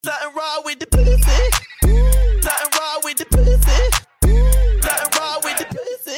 Something wrong with the pussy. Something wrong with the pussy. Something wrong with the pussy.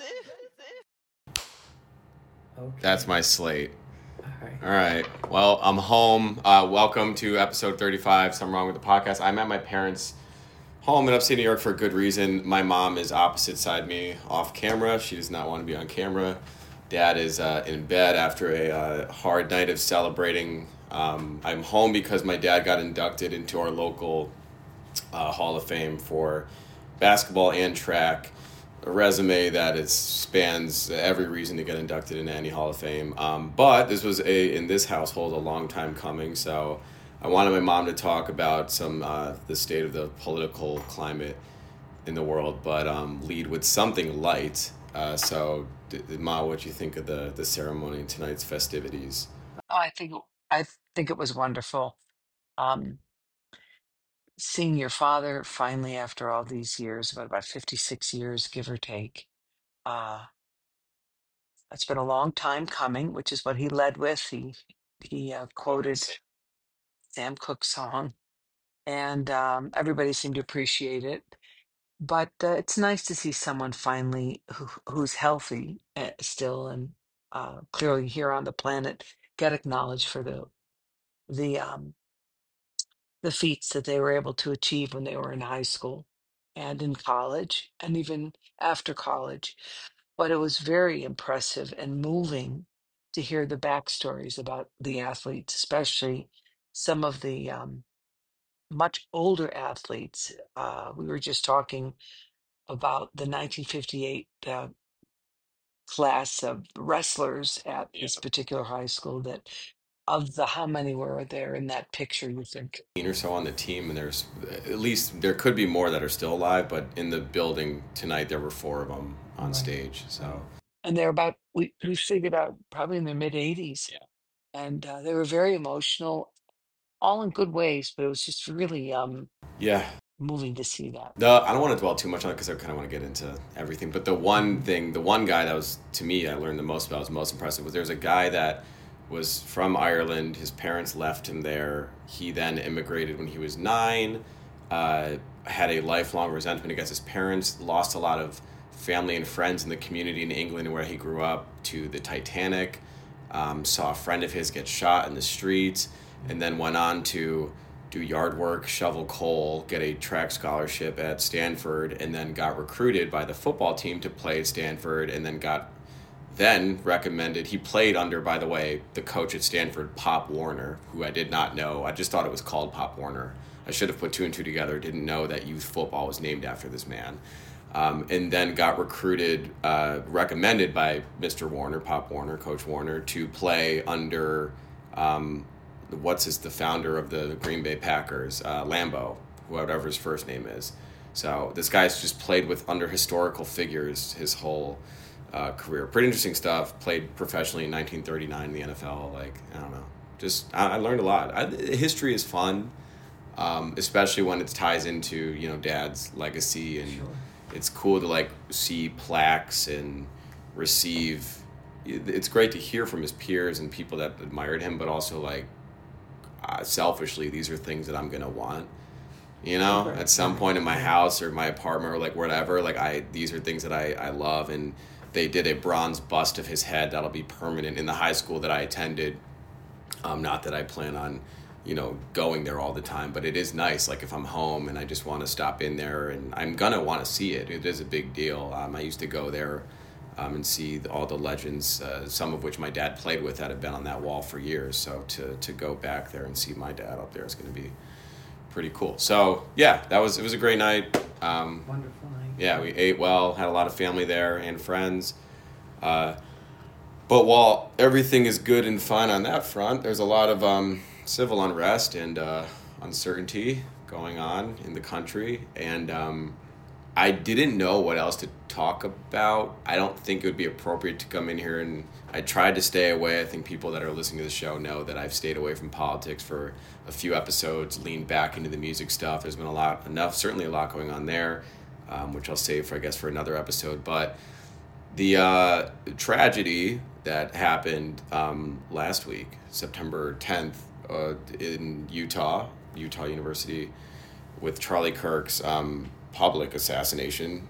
Okay. That's my slate. All All right. Well, I'm home. Welcome to episode 35, Something Wrong with the Podcast. I'm at my parents' home in upstate New York for a good reason. My mom is opposite side me off camera. She does not want to be on camera. Dad is in bed after a hard night of celebrating. I'm home because my dad got inducted into our local Hall of Fame for basketball and track. A resume that spans every reason to get inducted into any Hall of Fame. But this was in this household a long time coming. So I wanted my mom to talk about the state of the political climate in the world, but lead with something light. Ma, what do you think of the ceremony and tonight's festivities? Oh, I think it was wonderful. Um, Seeing your father finally after all these years, about 56 years, give or take. Uh, it's been a long time coming, which is what he led with. He quoted Sam Cooke's song, and everybody seemed to appreciate it. But it's nice to see someone finally who's healthy still and clearly here on the planet get acknowledged for the um, the feats that they were able to achieve when they were in high school and in college and even after college. But it was very impressive and moving to hear the backstories about the athletes, especially some of the much older athletes. We were just talking about the 1958 class of wrestlers at this particular high school that of the how many were there in that picture, you think? Or so on the team, and there's at least there could be more that are still alive, but in the building tonight there were 4 of them on Right. stage. So And they're about, we figured out probably in their mid 80s. Yeah. And they were very emotional, all in good ways, but it was just really yeah, moving to see that. I don't want to dwell too much on it because I kind of want to get into everything. But the one thing, the one guy that was to me I learned the most about, was most impressive, was there's a guy that was from Ireland. His parents left him there. He then immigrated when he was 9. Had a lifelong resentment against his parents. Lost a lot of family and friends in the community in England where he grew up to the Titanic. Saw a friend of his get shot in the streets, and then went on to do yard work, shovel coal, get a track scholarship at Stanford, and then got recruited by the football team to play at Stanford, and then recommended. He played under, by the way, the coach at Stanford, Pop Warner, who I did not know. I just thought it was called Pop Warner. I should have put 2 and 2 together. Didn't know that youth football was named after this man. And then got recommended by Mr. Warner, Pop Warner, Coach Warner, to play under the founder of the Green Bay Packers, Lambeau, whatever his first name is. So this guy's just played under historical figures his whole career. Pretty interesting stuff. Played professionally in 1939 in the NFL. I don't know. I learned a lot. History is fun, especially when it ties into Dad's legacy, and it's cool to see plaques and receive. It's great to hear from his peers and people that admired him, but also selfishly, these are things that I'm gonna want. At some point in my house or my apartment or whatever. These are things that I love, and they did a bronze bust of his head that'll be permanent in the high school that I attended. Not that I plan on, going there all the time, but it is nice. If I'm home and I just want to stop in there, and I'm gonna want to see it. It is a big deal. I used to go there and see all the legends, some of which my dad played with, that have been on that wall for years. So to go back there and see my dad up there is going to be pretty cool. So yeah, it was a great night. Wonderful night. Yeah, we ate well, had a lot of family there and friends. But while everything is good and fun on that front, there's a lot of civil unrest and uncertainty going on in the country, and I didn't know what else to talk about. I don't think it would be appropriate to come in here, and I tried to stay away. I think people that are listening to the show know that I've stayed away from politics for a few episodes, leaned back into the music stuff. There's been certainly a lot going on there, which I'll save for another episode. But the tragedy that happened last week, September 10th, in Utah, Utah University with Charlie Kirk's public assassination.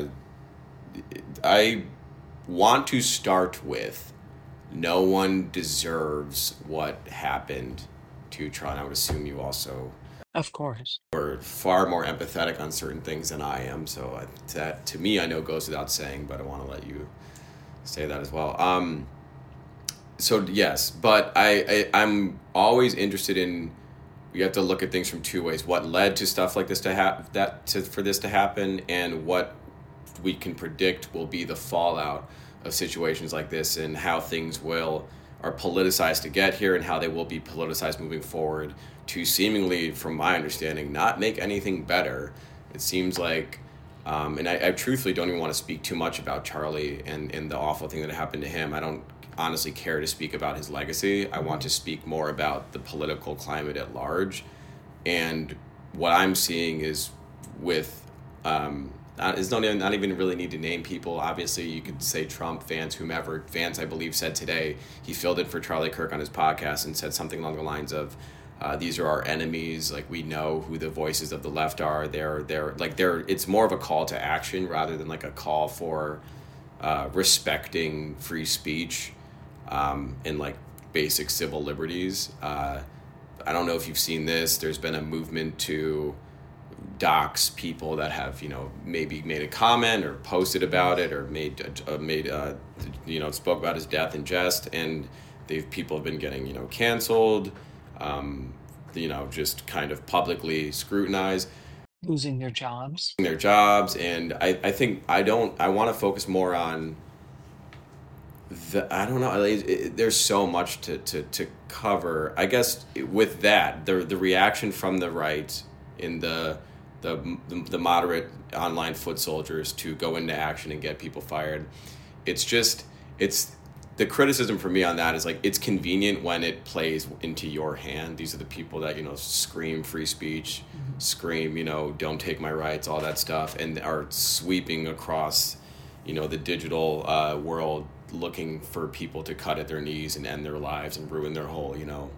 I want to start with no one deserves what happened to Charlie. I would assume you also Of course. are far more empathetic on certain things than I am. So that, to me, I know goes without saying, but I want to let you say that as well. So yes, but I'm always interested in, we have to look at things from two ways: what led to stuff like this for this to happen, and what we can predict will be the fallout of situations like this, and how things are politicized to get here, and how they will be politicized moving forward to seemingly, from my understanding, not make anything better. It seems like, and I truthfully don't even want to speak too much about Charlie and the awful thing that happened to him. I don't honestly care to speak about his legacy. I want to speak more about the political climate at large. And what I'm seeing is with, not even really need to name people. Obviously, you could say Trump, Vance, whomever. Vance, I believe, said today, he filled in for Charlie Kirk on his podcast and said something along the lines of, these are our enemies. Like, we know who the voices of the left are. It's more of a call to action rather than like a call for respecting free speech and like basic civil liberties. I don't know if you've seen this. There's been a movement to dox people that have, maybe made a comment or posted about it or spoke about his death in jest, and people have been getting, canceled, just kind of publicly scrutinized, Losing their jobs. And I think I want to focus more on I don't know. There's so much to cover. I guess with that, the reaction from the right in the moderate online foot soldiers to go into action and get people fired. It's the criticism for me on that is like, it's convenient when it plays into your hand. These are the people that, scream free speech, scream, don't take my rights, all that stuff, and are sweeping across, the digital world, looking for people to cut at their knees and end their lives and ruin their whole,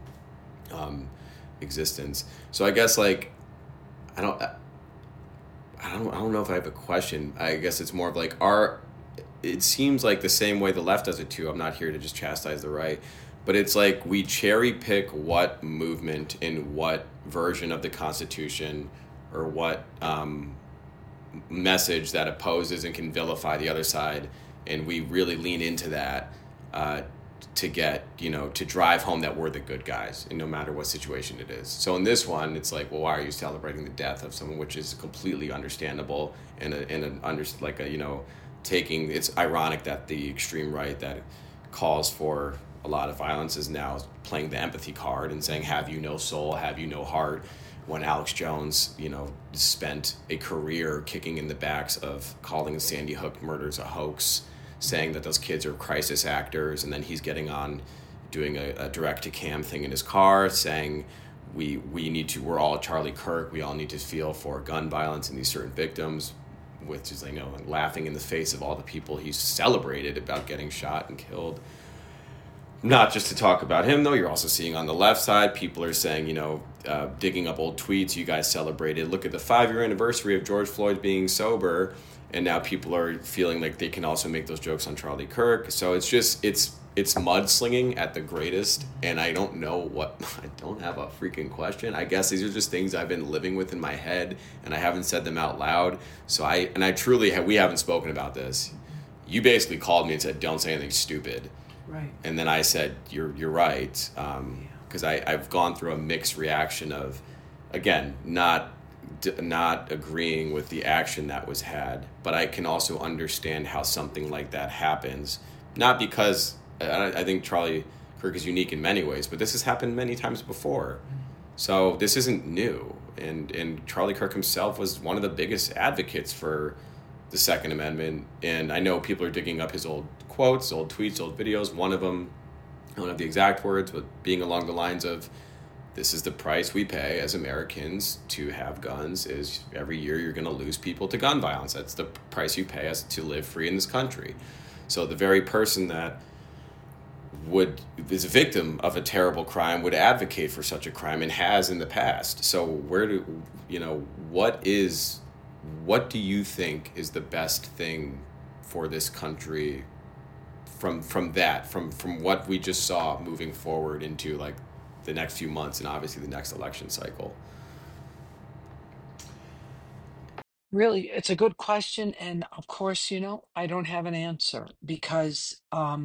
existence. So I guess like, I don't know if I have a question. I guess it's more of like, it seems like the same way the left does it too. I'm not here to just chastise the right, but it's like we cherry pick what movement in what version of the Constitution or what message that opposes and can vilify the other side, and we really lean into that to get, to drive home that we're the good guys, and no matter what situation it is. So in this one, it's like, well, why are you celebrating the death of someone, which is completely understandable it's ironic that the extreme right that calls for a lot of violence is now playing the empathy card and saying, have you no soul, have you no heart, when Alex Jones, spent a career kicking in the backs of calling the Sandy Hook murders a hoax, saying that those kids are crisis actors, and then he's getting on doing a direct-to-cam thing in his car saying we're all Charlie Kirk, we all need to feel for gun violence and these certain victims, which is, laughing in the face of all the people he's celebrated about getting shot and killed. Not just to talk about him, though, you're also seeing on the left side, people are saying, digging up old tweets you guys celebrated. Look at the 5-year anniversary of George Floyd being sober, and now people are feeling like they can also make those jokes on Charlie Kirk. So it's mudslinging at the greatest, and I don't have a freaking question. I guess these are just things I've been living with in my head, and I haven't said them out loud. So we haven't spoken about this. You basically called me and said, don't say anything stupid. Right. And then I said, you're right. Because I've gone through a mixed reaction of, again, not agreeing with the action that was had, but I can also understand how something like that happens. Not because I think Charlie Kirk is unique in many ways, but this has happened many times before. So this isn't new. And Charlie Kirk himself was one of the biggest advocates for the Second Amendment. And I know people are digging up his old quotes, old tweets, old videos. One of them, I don't have the exact words, but being along the lines of, this is the price we pay as Americans to have guns, is every year you're going to lose people to gun violence. That's the price you pay us to live free in this country. So the very person that is a victim of a terrible crime, would advocate for such a crime and has in the past. So where do you know what do you think is the best thing for this country from what we just saw moving forward into like the next few months and obviously the next election cycle? Really, it's a good question. And of course, I don't have an answer because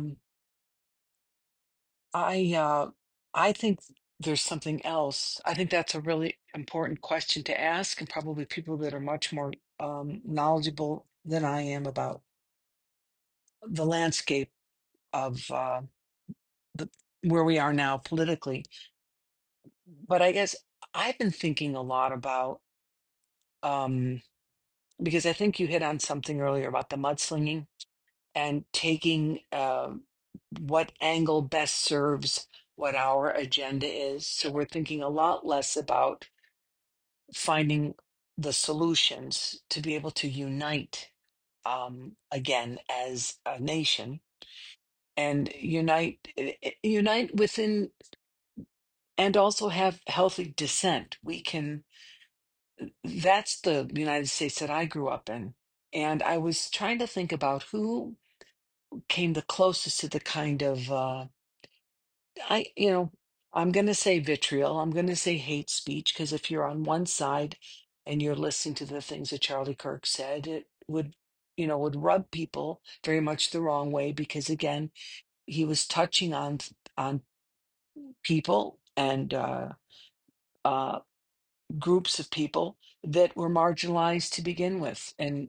I think there's something else. I think that's a really important question to ask, and probably people that are much more knowledgeable than I am about the landscape of the where we are now politically. But I guess I've been thinking a lot about um, because I think you hit on something earlier about the mudslinging and taking what angle best serves what our agenda is. So we're thinking a lot less about finding the solutions to be able to unite again as a nation and unite within and also have healthy dissent. We can That's the United States that I grew up in. And I was trying to think about who came the closest to the kind of I you know I'm going to say vitriol, I'm going to say hate speech, because if you're on one side and you're listening to the things that Charlie Kirk said, it would rub people very much the wrong way, because again, he was touching on people and uh groups of people that were marginalized to begin with. And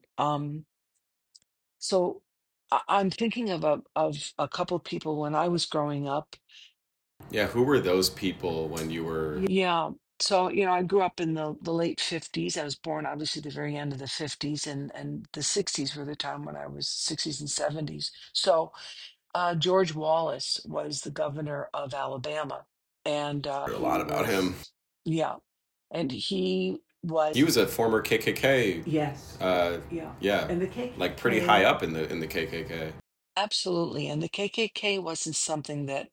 so I'm thinking of a couple of people when I was growing up. Yeah, who were those people when you were? Yeah. So, I grew up in the late 50s. I was born obviously the very end of the 50s, and the 60s were the time when I was 60s and 70s. So, George Wallace was the governor of Alabama. And A lot about him. yeah. And he was He was a former KKK. Yes. Yeah. Yeah, And the KKK, like pretty high up in the KKK. absolutely. And the KKK wasn't something that,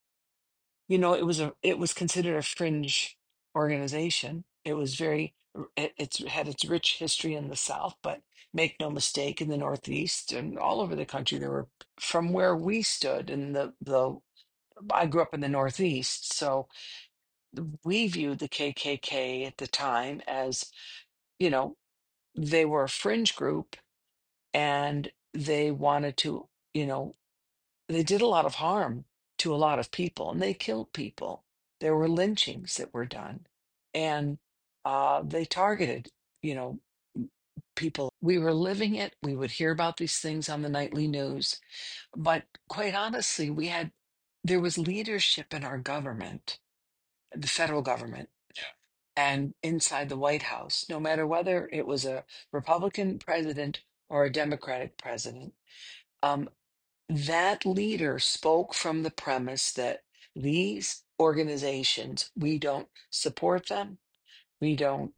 it was considered a fringe organization. It was it's had its rich history in the South, but make no mistake, in the Northeast and all over the country, there were, from where we stood in I grew up in the Northeast, so we viewed the KKK at the time as, you know, they were a fringe group, and they wanted to, they did a lot of harm to a lot of people, and they killed people. There were lynchings that were done, and they targeted, you know, people. We were living it. We would hear about these things on the nightly news, but quite honestly, there was leadership in our government, the federal government, and inside the White House, no matter whether it was a Republican president or a Democratic president. Um, that leader spoke from the premise that these organizations, we don't support them. We don't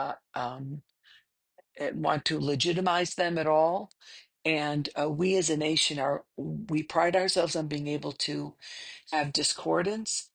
want to legitimize them at all. And we as a nation we pride ourselves on being able to have discordance,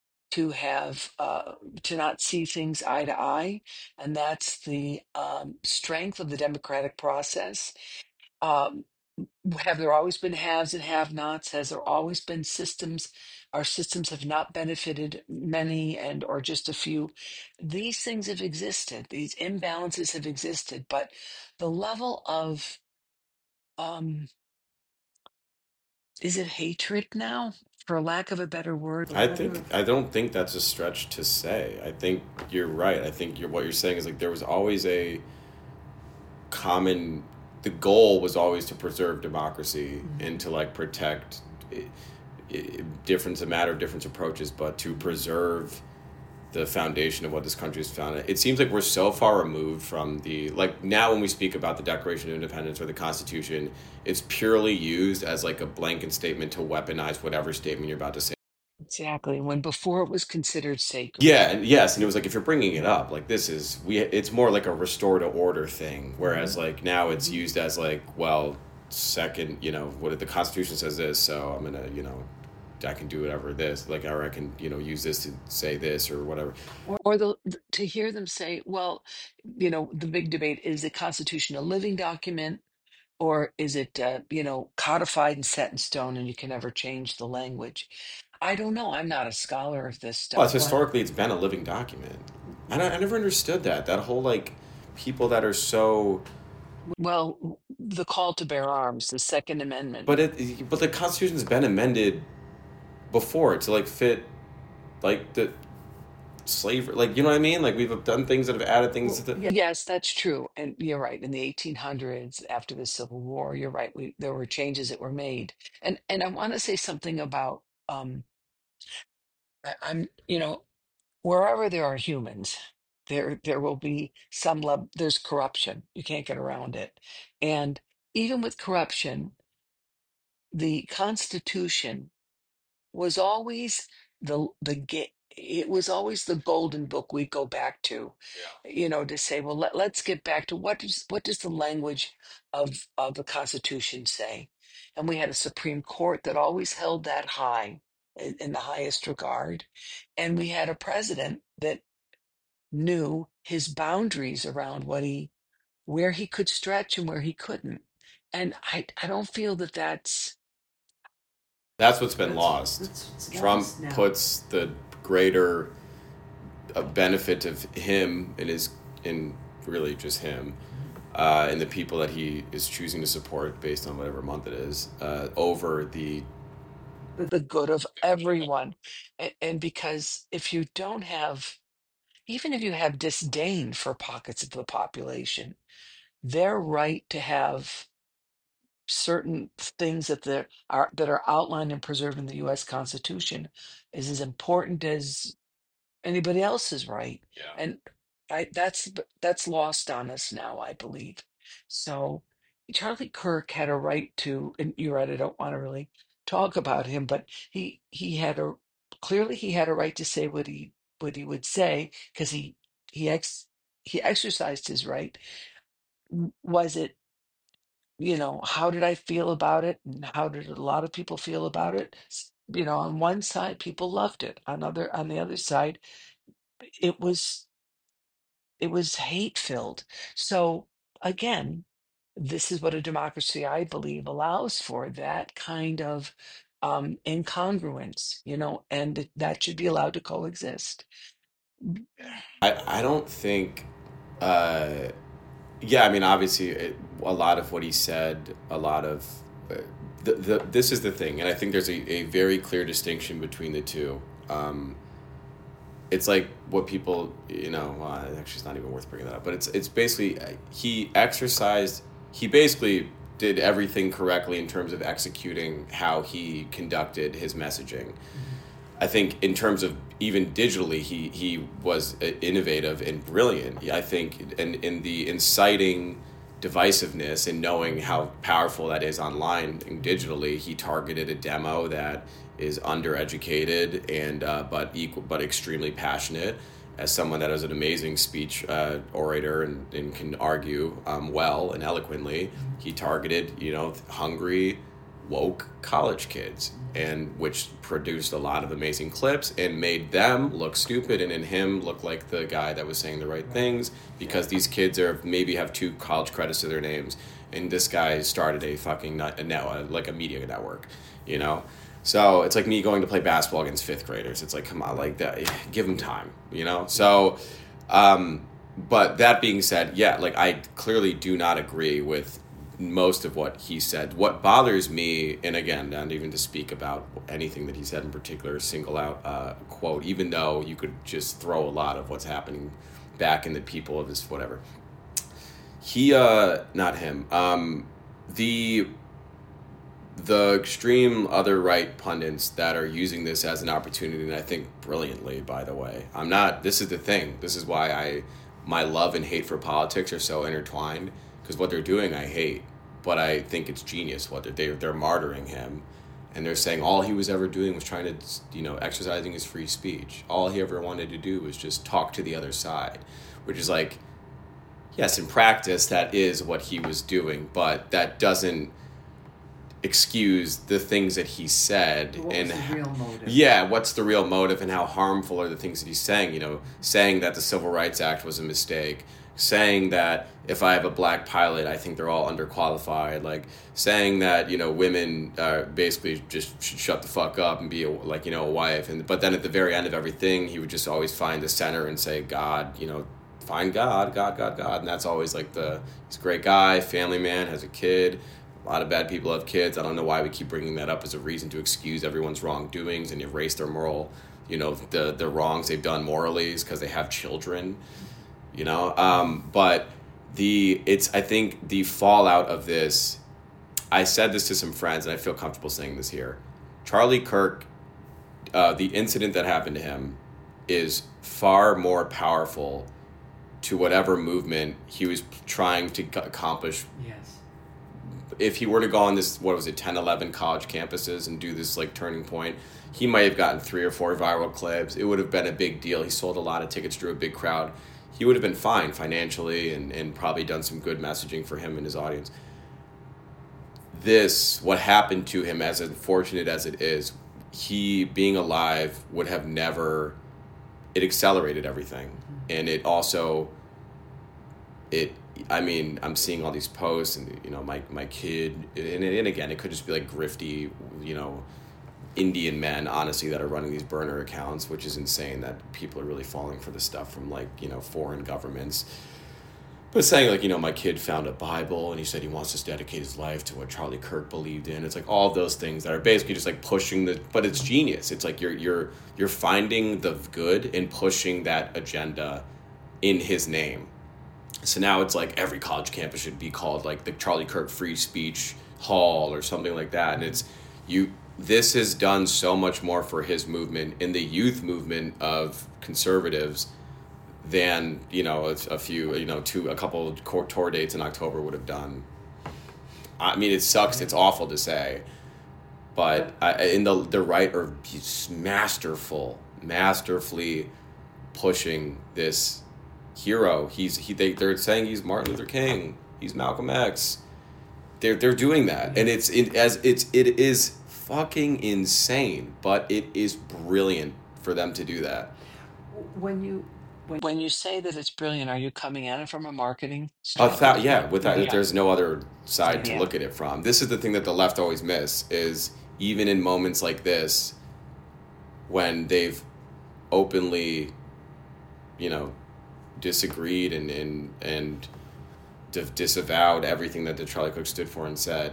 to not see things eye to eye. And that's the strength of the democratic process. Um, have there always been haves and have nots? Has there always been systems? Our systems have not benefited many or just a few. These things have existed. These imbalances have existed, but the level of, um, is it hatred now, for lack of a better word? I don't think that's a stretch to say. I think you're right. I think what you're saying is like there was always a common. The goal was always to preserve democracy and to like protect difference, a matter of different approaches, but to preserve the foundation of what this country is founded. It seems like we're so far removed from like now when we speak about the Declaration of Independence or the Constitution, it's purely used as like a blanket statement to weaponize whatever statement you're about to say. Exactly. When before it was considered sacred. Yeah, and yes, and it was like if you're bringing it up, like it's more like a restore to order thing, whereas like now it's used as like, well, second, what if the Constitution says this, so I'm gonna, I can do whatever this, like, or I can, use this to say this or whatever. Or to hear them say, well, the big debate, is the Constitution a living document, or is it, codified and set in stone and you can never change the language? I don't know. I'm not a scholar of this Well, stuff. it's historically, it's been a living document. I never understood that whole, like, people that are so. Well, the call to bear arms, the Second Amendment. But the Constitution's been amended before to, like, fit, like, the slavery, like, you know what I mean? Like, we've done things that have added things to the. Yes, that's true. And you're right. In the 1800s, after the Civil War, you're right. There were changes that were made. And I want to say something about, I'm, wherever there are humans, there will be some level, there's corruption. You can't get around it. And even with corruption, the Constitution was always it was always the golden book we go back to, to say, well, let's get back to what does the language of the Constitution say. And we had a Supreme Court that always held that high, in the highest regard, and we had a president that knew his boundaries around where he could stretch and where he couldn't. And I don't feel that That's what's been lost. it's Trump lost now. puts the greater benefit of him in really just him, and the people that he is choosing to support based on whatever month it is, over The good of everyone. And because if you don't have, even if you have disdain for pockets of the population, their right to have certain things that are outlined and preserved in the U.S. Constitution is as important as anybody else's right. Yeah. And that's lost on us now, I believe. So Charlie Kirk had a right to, and you're right, I don't want to really talk about him, but he had a clearly he had a right to say what he would say, because he ex he exercised his right. Was it, how did I feel about it, and how did a lot of people feel about it? On one side, people loved it. On the other side, it was it was hate filled. So again, this is what a democracy, I believe, allows for, that kind of incongruence, and that should be allowed to coexist. I don't think. Uh, yeah, I mean, obviously, a lot of what he said, a lot of. This is the thing, and I think there's a very clear distinction between the two. It's like what people, actually, it's not even worth bringing that up, but it's basically, he basically did everything correctly in terms of executing how he conducted his messaging. I think in terms of even digitally, he was innovative and brilliant. I think in the inciting divisiveness and knowing how powerful that is online and digitally, he targeted a demo that is undereducated and but extremely passionate. As someone that is an amazing speech orator and can argue well and eloquently, he targeted hungry, woke college kids, and which produced a lot of amazing clips and made them look stupid and in him look like the guy that was saying the right things, because these kids maybe have 2 college credits to their names, and this guy started like a media network, So it's like me going to play basketball against 5th graders. It's like, come on, like that, give them time, So, but that being said, yeah, like I clearly do not agree with most of what he said. What bothers me, and again, not even to speak about anything that he said in particular, single out quote, even though you could just throw a lot of what's happening back in the people of this whatever. He, not him, the extreme other right pundits that are using this as an opportunity, and I think brilliantly, by the way. This is the thing. This is why my love and hate for politics are so intertwined, because what they're doing I hate, but I think it's genius what they're martyring him, and they're saying all he was ever doing was trying to, exercising his free speech. All he ever wanted to do was just talk to the other side, which is like, yes, in practice that is what he was doing, but that doesn't excuse the things that he said. What and was the real motive? Yeah, what's the real motive and how harmful are the things that he's saying? You know, saying that the Civil Rights Act was a mistake, saying that if I have a black pilot, I think they're all underqualified, like saying that, you know, women basically just should shut the fuck up and be a wife. But then at the very end of everything, he would just always find the center and say, God, you know, find God, and that's always like he's a great guy, family man, has a kid. A lot of bad people have kids. I don't know why we keep bringing that up as a reason to excuse everyone's wrongdoings and erase their moral, you know, the wrongs they've done morally is because they have children, you know. But I think the fallout of this, I said this to some friends and I feel comfortable saying this here. Charlie Kirk, the incident that happened to him is far more powerful to whatever movement he was trying to accomplish. Yes. If he were to go on this, 10, 11 college campuses and do this like turning point, he might have gotten 3 or 4 viral clips. It would have been a big deal. He sold a lot of tickets, drew a big crowd. He would have been fine financially and probably done some good messaging for him and his audience. What happened to him, as unfortunate as it is, he being alive would have never, it accelerated everything. And it also, I'm seeing all these posts and, you know, my kid, and again, it could just be like grifty, you know, Indian men, honestly, that are running these burner accounts, which is insane that people are really falling for this stuff from, like, you know, foreign governments. But saying, like, you know, my kid found a Bible and he said he wants to dedicate his life to what Charlie Kirk believed in. It's like all of those things that are basically just like pushing but it's genius. It's like you're finding the good and pushing that agenda in his name. So now it's like every college campus should be called like the Charlie Kirk Free Speech Hall or something like that. And this has done so much more for his movement in the youth movement of conservatives than, you know, a couple tour dates in October would have done. I mean, it sucks. It's awful to say, but the right are masterfully pushing this hero. They're saying he's Martin Luther King. He's Malcolm X. They're doing that, and it is fucking insane, but it is brilliant for them to do that. When you say that it's brilliant, are you coming at it from a marketing strategy? There's no other side to look at it from. This is the thing that the left always miss, is even in moments like this, when they've openly, you know, disagreed and disavowed everything that the Charlie Kirk stood for and said,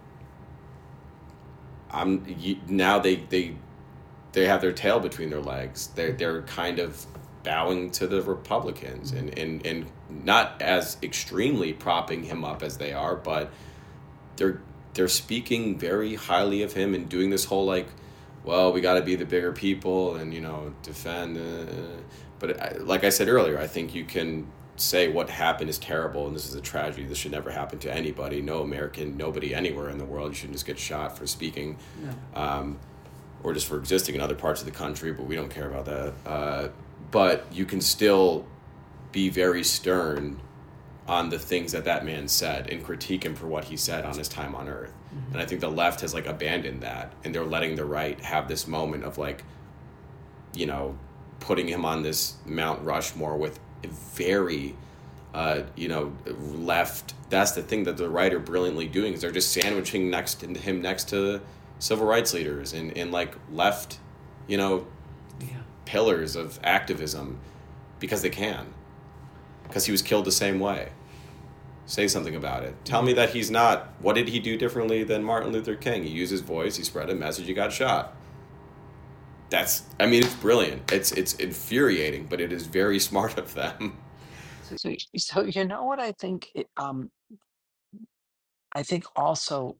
now they have their tail between their legs. They're kind of bowing to the Republicans and not as extremely propping him up as they are, but they're speaking very highly of him and doing this whole like, well, we got to be the bigger people and, you know, defend. But like I said earlier, I think you can say what happened is terrible and this is a tragedy. This should never happen to anybody. No American, nobody anywhere in the world. You shouldn't just get shot for speaking, or just for existing in other parts of the country. But we don't care about that. But you can still be very stern on the things that man said and critique him for what he said on his time on Earth. Mm-hmm. And I think the left has like abandoned that, and they're letting the right have this moment of like, you know, putting him on this Mount Rushmore with very, left. That's the thing that the right are brilliantly doing, is they're just sandwiching him next to civil rights leaders and like left, you know, pillars of activism because they can. Because he was killed the same way. Say something about it. Tell me that he's not. What did he do differently than Martin Luther King? He used his voice, he spread a message, he got shot. It's brilliant. It's infuriating, but it is very smart of them. So you know what I think? I think also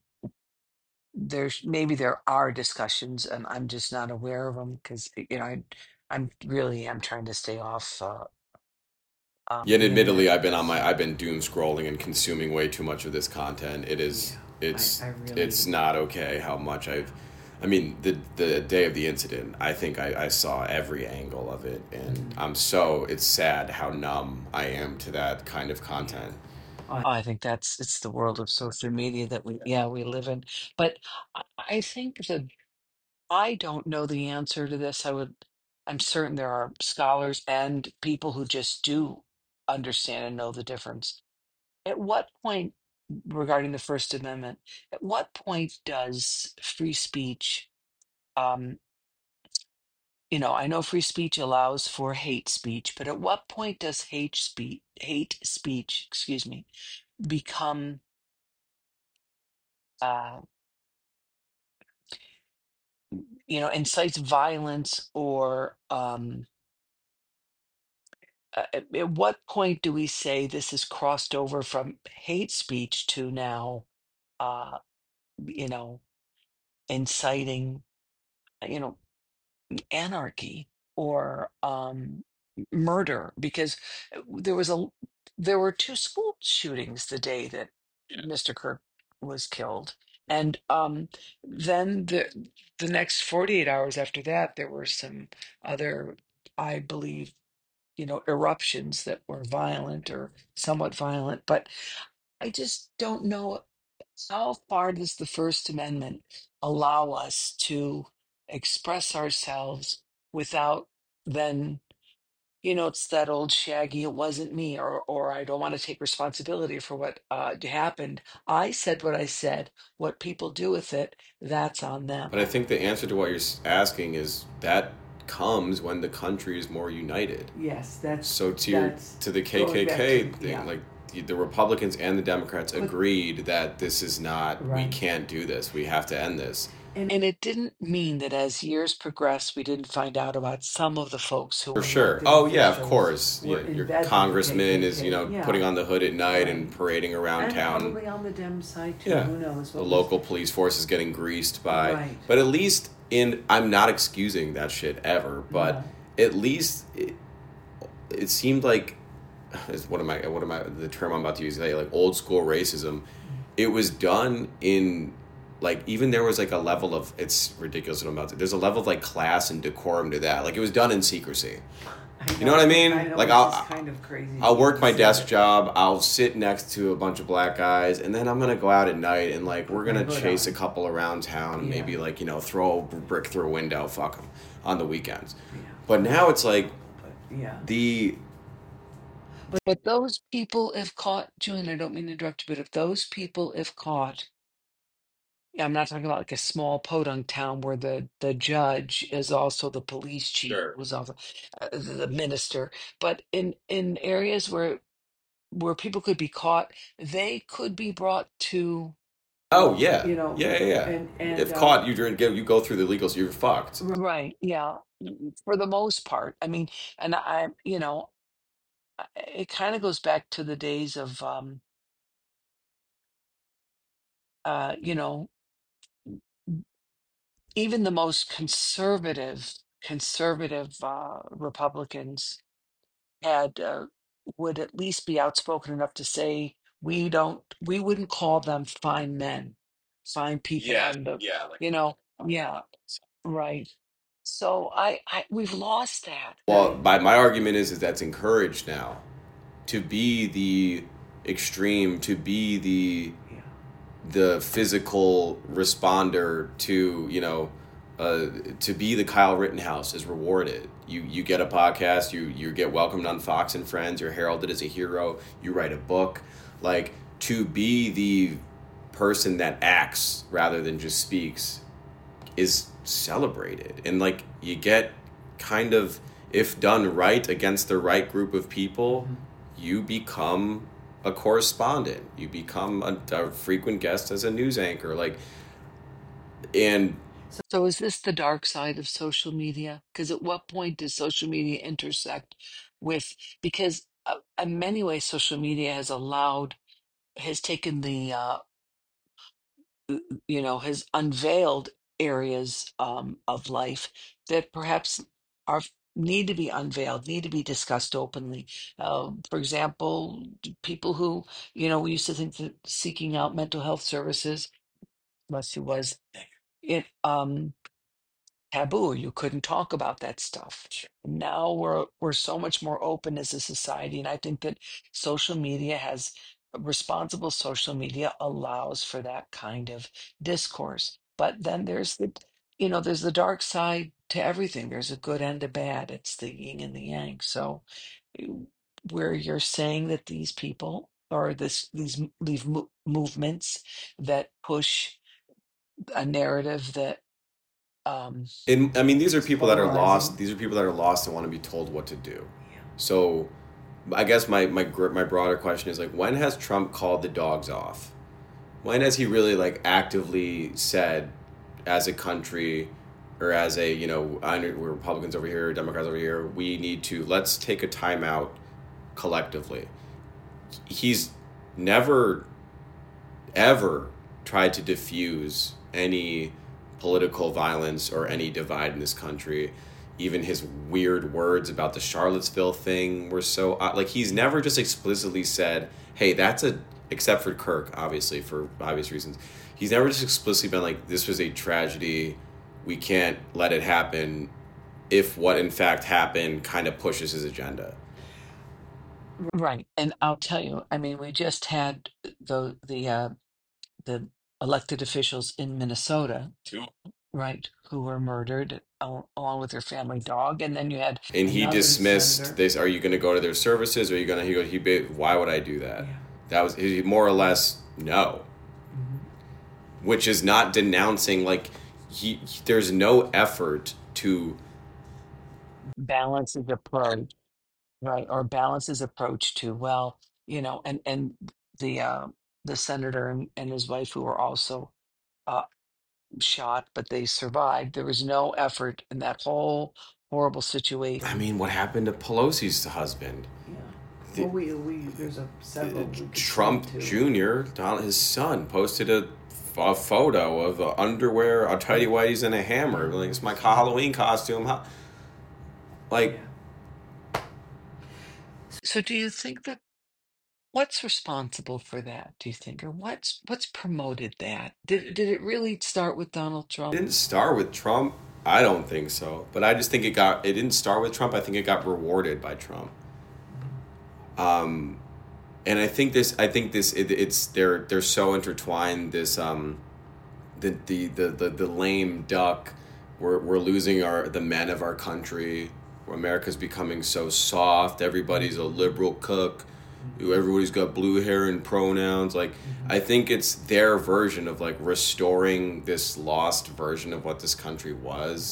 there are discussions, and I'm just not aware of them because, you know, I'm trying to stay off. Yeah, and admittedly, I've been doom scrolling and consuming way too much of this content. It's not okay how much the day of the incident, I think I saw every angle of it, and it's sad how numb I am to that kind of content. I think it's the world of social media that we live in. But I think that I don't know the answer to this. I'm certain there are scholars and people who just do understand and know the difference. At what point, regarding the First Amendment, at what point does free speech, um, I know free speech allows for hate speech, but at what point does hate speech, excuse me, become, uh, incites violence or, at what point do we say this has crossed over from hate speech to now, uh, you know, inciting, you know, anarchy or murder? Because there were two school shootings the day that Mr. Kirk was killed, and then the next 48 hours after that, there were some other, I believe, eruptions that were violent or somewhat violent. But I just don't know how far does the First Amendment allow us to express ourselves without then, it's that old Shaggy, it wasn't me, or I don't want to take responsibility for what happened. I said what I said. What people do with it, that's on them. But I think the answer to what you're asking is that comes when the country is more united. Yes, that's So that's to the going back KKK to- thing, yeah. like the Republicans and the Democrats agreed that this is not, we Right. can't do this. We have to end this. And it didn't mean that as years progressed, we didn't find out about some of the folks who For were sure. elected Oh yeah, of officials course. were Yeah, in your bed with the congressman is, KKK, yeah. putting on the hood at night Right. and parading around and town. probably on the Dem side too. Yeah. Who knows? The local police force is getting greased by. Right. But at least I'm not excusing that shit ever, but at least it seemed like what am I the term I'm about to use today, like old school racism. It was done in, like, even there was like a level of, it's ridiculous what I'm about to, there's a level of like class and decorum to that. Like it was done in secrecy. You know what I mean? I know, Like, it's I'll- just kind of crazy. I'll work my to desk say. job. I'll sit next to a bunch of black guys, and then I'm gonna go out at night and like we're gonna Put my hood chase on. a couple around town, and Yeah. maybe like throw a brick through a window. Fuck them on the weekends. Yeah. But now it's like But, yeah. But those people, if caught, Julian, I don't mean to interrupt you, but if those people, if caught, I'm not talking about like a small podunk town where the judge is also the police chief, Sure. was also the minister, but in areas where people could be caught, they could be brought to. Oh yeah, You know, yeah. and, If caught, you go through the legals. You're fucked. Right, yeah, for the most part. I mean, and it kind of goes back to the days of, you know, even the most conservative Republicans had would at least be outspoken enough to say we wouldn't call them fine men, fine people on the, Like, yeah, right. So we've lost that. well, my argument is that's encouraged now, to be the extreme, to be the physical responder to, to be the Kyle Rittenhouse is rewarded. You get a podcast, you get welcomed on Fox and Friends, you're heralded as a hero, you write a book. Like, to be the person that acts rather than just speaks is celebrated. And like, you get kind of, if done right against the right group of people, you become a correspondent, you become a frequent guest as a news anchor, like. And So is this the dark side of social media? Because at what point does social media intersect with, because in many ways social media has taken the has unveiled areas of life that perhaps are need to be unveiled, need to be discussed openly. For example, people who, we used to think that seeking out mental health services, unless it was it taboo, you couldn't talk about that stuff. Now we're so much more open as a society, and I think that social media has responsible social media allows for that kind of discourse. But then there's there's the dark side to everything. There's a good and a bad. It's the yin and the yang. So you- where you're saying that these people or these movements that push a narrative that um And I mean, these are It's people that are polarizing. lost. These are people that are lost and want to be told what to do. Yeah. So, I guess my broader question is like, when has Trump called the dogs off? When has he really like actively said, as a country, or as a I know we're Republicans over here, Democrats over here, we need to let's take a timeout collectively. He's never ever tried to diffuse any political violence or any divide in this country. Even his weird words about the Charlottesville thing were so like he's never just explicitly said, "Hey, that's a," except for Kirk, obviously for obvious reasons. He's never just explicitly been like, "This was a tragedy. We can't let it happen." If what in fact happened kind of pushes his agenda. right. And I'll tell you, I mean, we just had the elected officials in Minnesota, right, who were murdered along with their family dog, and then you had And he Another dismissed senator. this. Are you going to go to their services? Or are you going to? Why would I do that? Yeah. That was more or less no, Mm-hmm. which is not denouncing. Like there's no effort to. balance his approach, right, or balance his approach to, well, and the the senator and his wife who were also uh, shot, but they survived. There was no effort in that whole horrible situation. I mean, what happened to Pelosi's husband? Yeah. The- Well, we there's several we could Trump point to. Jr., his son, posted a photo of underwear, a tidy whities, and a hammer. Like, it's my Halloween costume. Like, Yeah. So do you think that what's responsible for that, do you think, or what's promoted that? Did it really start with Donald it Trump? didn't start with Trump. I don't think so. But I just think it didn't start with Trump. I think it got rewarded by Trump. Um, and it's they're so intertwined. This the lame duck. We're losing the men of our country. America's becoming so soft. Everybody's a liberal cook. Everybody's got blue hair and pronouns. Like, I think it's their version of like restoring this lost version of what this country was.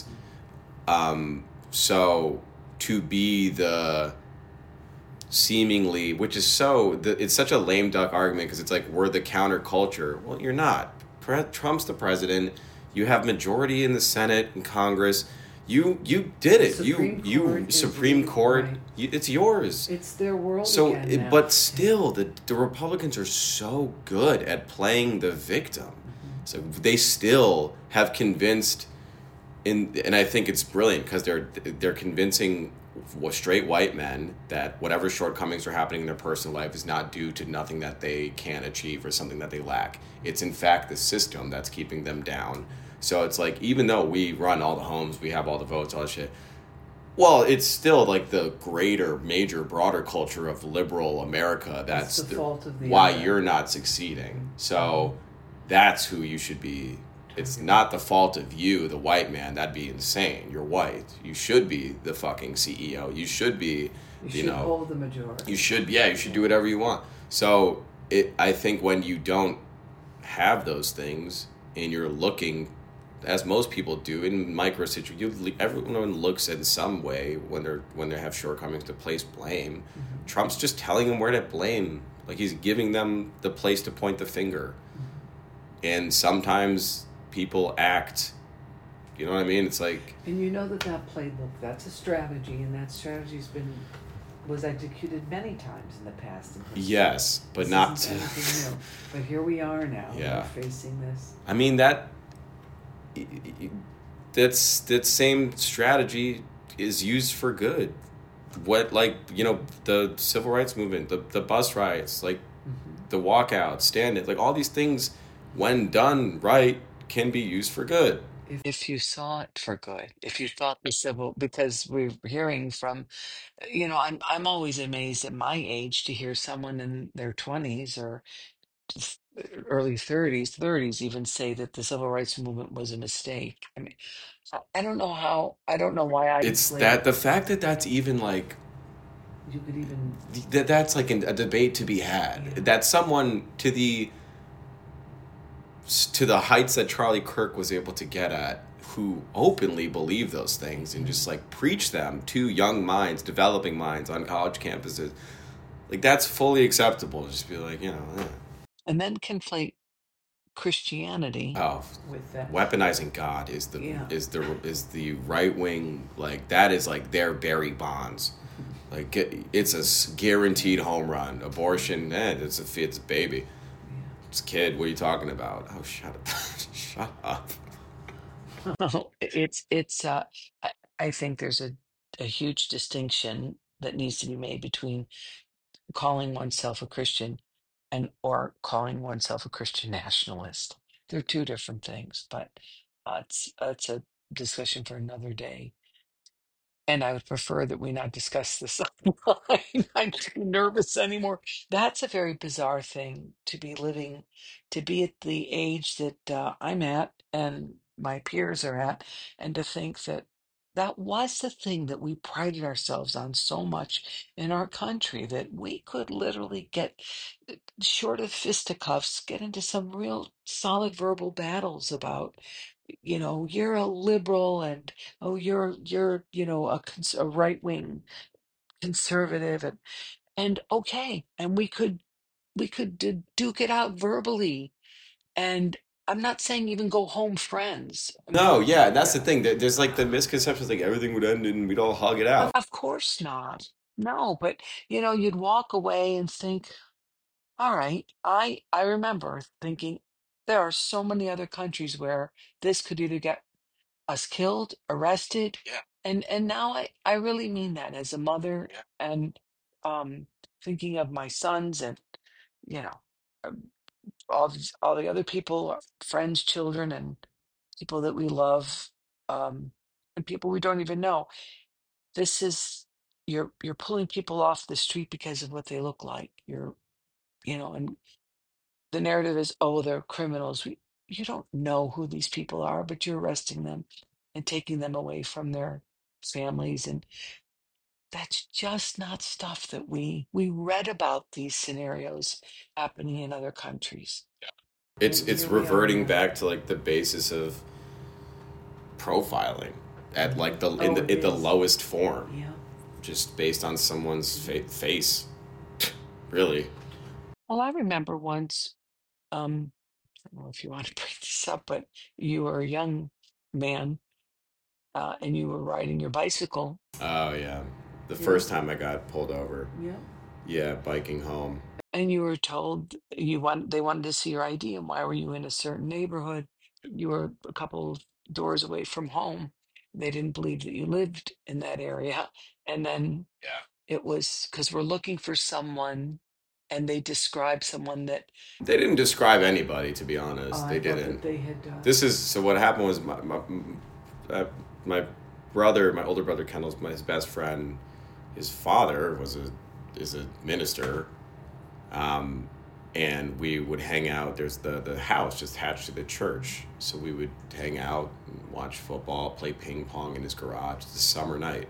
So to be the seemingly, which is it's such a lame duck argument because it's like we're the counterculture. Well, you're not. Trump's the president. You have majority in the Senate and Congress. You did it. Supreme Court. Right. It's yours. It's their world So, again now. but still, the Republicans are so good at playing the victim. So they still have convinced, and I think it's brilliant because they're convincing straight white men that whatever shortcomings are happening in their personal life is not due to nothing that they can achieve or something that they lack. It's in fact the system that's keeping them down. So it's like, even though we run all the homes, we have all the votes, all that shit, well, it's still like the greater, major, broader culture of liberal America that's the fault of the why other. you're not succeeding. So that's who you should be. It's not the fault of you, the white man. That'd be insane. You're white. You should be the fucking CEO. You should be, You should hold the majority. you should do whatever you want. So I think when you don't have those things and you're looking, as most people do in micro situations, everyone looks in some way when they have shortcomings to place blame. Trump's just telling them where to blame. Like, he's giving them the place to point the finger. And sometimes people act, you know what I mean? It's like, And you know that playbook, that's a strategy, and that strategy's was executed many times in the past. In history. yes, but This not. isn't anything new. But here we are now. Yeah. We're facing this. I mean, that same strategy is used for good. What, like, the civil rights movement, the bus riots, like the walkout, stand it, like all these things, when done right, can be used for good. If you saw it for good, if you thought the civil, because we're hearing from, I'm always amazed at my age to hear someone in their 20s or th- early 30s even say that the civil rights movement was a mistake. I mean, I don't know how, I don't know why It's that the fact that that's even like you could even that's like a debate to be had. Yeah. That someone to the heights that Charlie Kirk was able to get at, who openly believe those things and just like preach them to young minds, developing minds on college campuses, like that's fully acceptable. Just be like, and then conflate Christianity. oh, with that. weaponizing God is Yeah. is the right wing, like that is like their Barry Bonds. Like it's a guaranteed home run. Abortion, it's a baby. Yeah. It's a kid. What are you talking about? Oh, shut up. Shut up. I think there's a huge distinction that needs to be made between calling oneself a Christian and or calling oneself a Christian nationalist. They're two different things, but it's a discussion for another day. And I would prefer that we not discuss this online. I'm too nervous anymore. That's a very bizarre thing to be living, to be at the age that I'm at and my peers are at, and to think that that was the thing that we prided ourselves on so much in our country, that we could literally get, short of fisticuffs, get into some real solid verbal battles about, you're a liberal and oh you're a right wing conservative, and okay, and we could duke it out verbally, and I'm not saying even go home friends. I No, mean, yeah, and that's the thing. There's like the misconceptions, like everything would end and we'd all hug it out. of course not. No, but you'd walk away and think, all right, I remember thinking there are so many other countries where this could either get us killed, arrested. Yeah. And now I really mean that as a mother. Yeah. And thinking of my sons and you know um, all the other people, friends, children, and people that we love, and people we don't even know. This is you're pulling people off the street because of what they look like. And the narrative is, oh, they're criminals. You don't know who these people are, but you're arresting them and taking them away from their families. And that's just not stuff that we read about these scenarios happening in other countries. It's Here we are reverting now. back to like the basis of profiling at like the in Oh, the it at the is. lowest form, Yeah. just based on someone's face. Really. Well, I remember once, I don't know if you want to bring this up, but you were a young man, and you were riding your bicycle. Oh yeah. The Yeah. first time I got pulled over. Yeah. Yeah, biking home. And you were told they wanted to see your ID, and why were you in a certain neighborhood? You were a couple of doors away from home. They didn't believe that you lived in that area. And then it was because we're looking for someone, and they described someone that They didn't describe anybody, to be honest. I They thought didn't. that they had. This is so. What happened was my brother, my older brother Kendall's his best friend. His father is a minister, and we would hang out. There's the house just attached to the church, so we would hang out, and watch football, play ping pong in his garage. It's a summer night.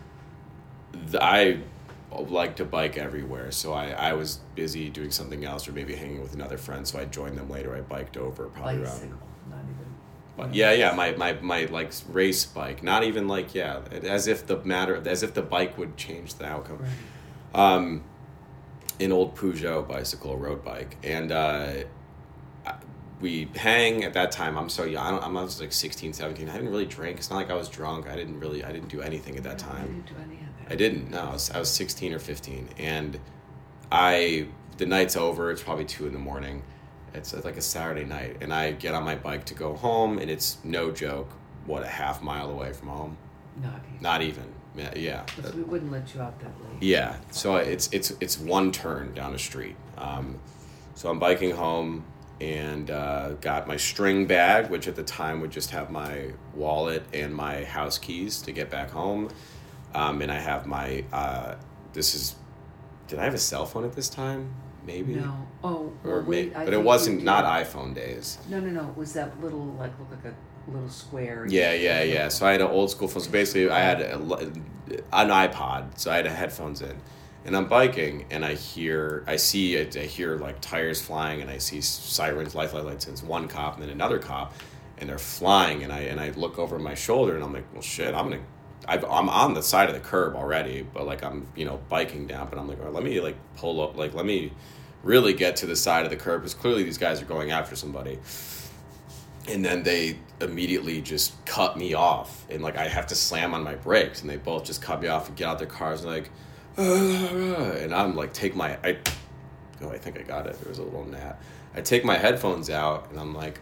I like to bike everywhere, so I was busy doing something else or maybe hanging with another friend, so I joined them later. I biked over probably Bicycle, around. not even. But yeah, my like race bike, not even like as if the bike would change the outcome. Right. An old Peugeot bicycle, road bike, and we hang at that time. I'm so young. I was like 16, 17. I didn't really drink. It's not like I was drunk. I didn't do anything at that I time. didn't do any of that. I didn't. No, I was 16 or 15, and the night's over. It's probably 2 a.m. It's like a Saturday night, and I get on my bike to go home, and it's no joke. What, a half mile away from home? Not even. Not even. Yeah. Because we wouldn't let you out that late. Yeah. So it's one turn down a street. So I'm biking home. and got my string bag, which at the time would just have my wallet and my house keys to get back home. And I have my, did I have a cell phone at this time? Maybe. No. Oh, Or well, wait. but it wasn't not iPhone days. No. It was that little, like, look like a little square. Yeah. So I had an old school phone. So basically, I had an iPod, so I had headphones in, and I'm biking, and I hear like tires flying, and I see sirens, lights, and it's one cop and then another cop, and they're flying, and I look over my shoulder, and I'm like, well, shit, I'm on the side of the curb already, but like I'm biking down, but I'm like, oh, let me like pull up, like let me really get to the side of the curb because clearly these guys are going after somebody. And then they immediately just cut me off, and like I have to slam on my brakes, and they both just cut me off and get out their cars and like, and I'm like, I think I got it. There was a little gnat. I take my headphones out, and I'm like,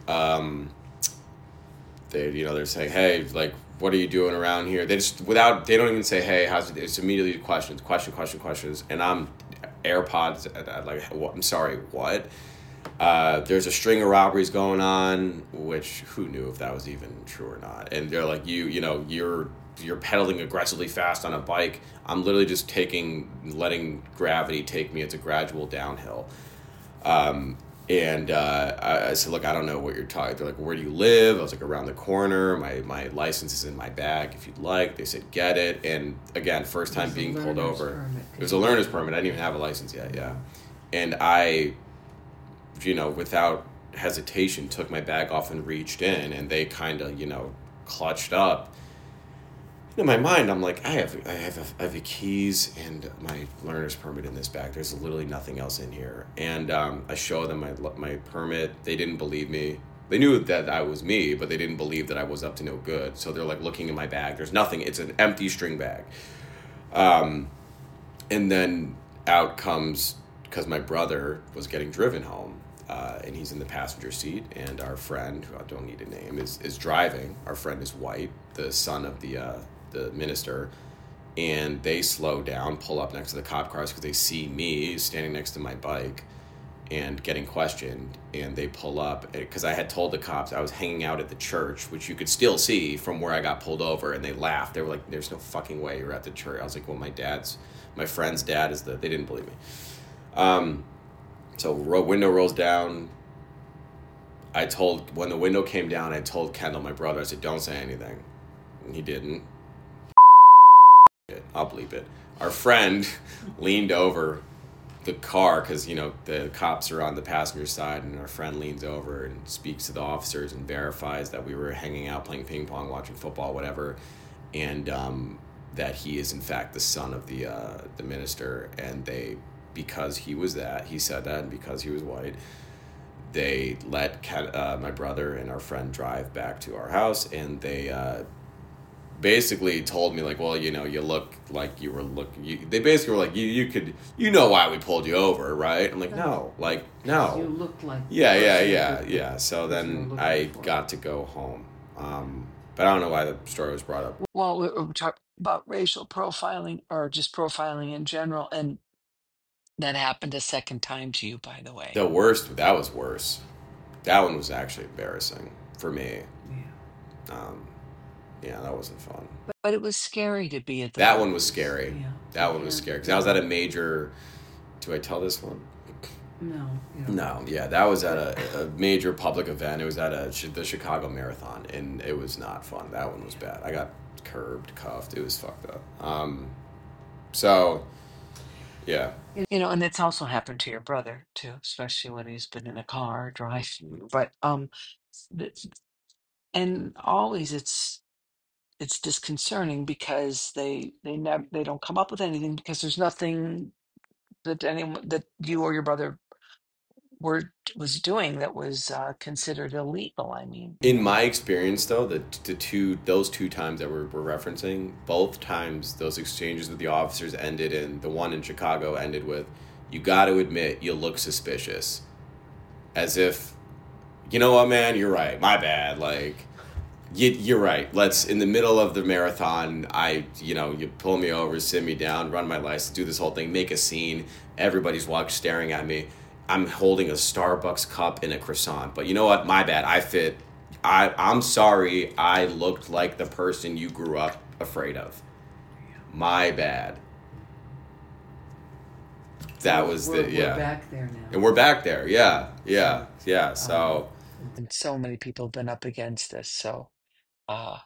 they're saying, hey, like, what are you doing around here? They don't even say, hey, how's it? It's immediately questions, and I'm AirPods, like, I'm sorry, what? There's a string of robberies going on, which who knew if that was even true or not? And they're like, you're pedaling aggressively fast on a bike. I'm literally just letting gravity take me. It's a gradual downhill. And I said, look, I don't know what you're talking. They're like, where do you live? I was like, around the corner. My license is in my bag if you'd like. They said, get it. And again, first time being pulled over. It was a learner's permit. I didn't even have a license yet, yeah. And I, without hesitation, took my bag off and reached in, and they kind of, clutched up. In my mind, I'm like, I have the keys and my learner's permit in this bag. There's literally nothing else in here. And I show them my permit. They didn't believe me. They knew that I was me, but they didn't believe that I was up to no good. So they're like looking in my bag. There's nothing. It's an empty string bag. And then out comes, because my brother was getting driven home, and he's in the passenger seat, and our friend, who I don't need to name, is driving. Our friend is white, the son of the minister, and they slow down, pull up next to the cop cars because they see me standing next to my bike and getting questioned, and they pull up because I had told the cops I was hanging out at the church, which you could still see from where I got pulled over, and they laughed. They were like, there's no fucking way you're at the church. I was like, well, my friend's dad is they didn't believe me. So window rolls down. When the window came down, I told Kendall, my brother, I said, don't say anything. And he didn't. I'll bleep it. Our friend leaned over the car because, the cops are on the passenger side, and our friend leans over and speaks to the officers and verifies that we were hanging out, playing ping pong, watching football, whatever, and that he is in fact the son of the minister, and because he said that, and because he was white, they let my brother and our friend drive back to our house, and they basically told me, like, well, you look like you were looking. They basically were like, you could, why we pulled you over, right? I'm like, no. You looked like. Yeah. So then I got to go home. But I don't know why the story was brought up. Well, we're talking about racial profiling or just profiling in general, and that happened a second time to you, by the way. That was worse. That one was actually embarrassing for me. Yeah. Yeah, that wasn't fun. But it was scary to be at the. That one was scary. Yeah. That one was scary because I was at a major. Do I tell this one? No. No. Yeah, that was at a major public event. It was at the Chicago Marathon, and it was not fun. That one was bad. I got cuffed. It was fucked up. So, yeah. And it's also happened to your brother too, especially when he's been in a car driving. But and always it's disconcerting because they don't come up with anything because there's nothing that you or your brother was doing that was considered illegal. I mean, In my experience, though, those two times that we're referencing, both times those exchanges with the officers ended in, the one in Chicago ended with, you got to admit you look suspicious, as if, you know what, man, you're right, my bad, like. You're right. In the middle of the marathon, you pull me over, sit me down, run my license, do this whole thing, make a scene. Everybody's staring at me. I'm holding a Starbucks cup and a croissant. But you know what? My bad. I'm sorry. I looked like the person you grew up afraid of. My bad. That was We're yeah. back there now. And we're back there. Yeah. So, And so many people have been up against this. So, uh,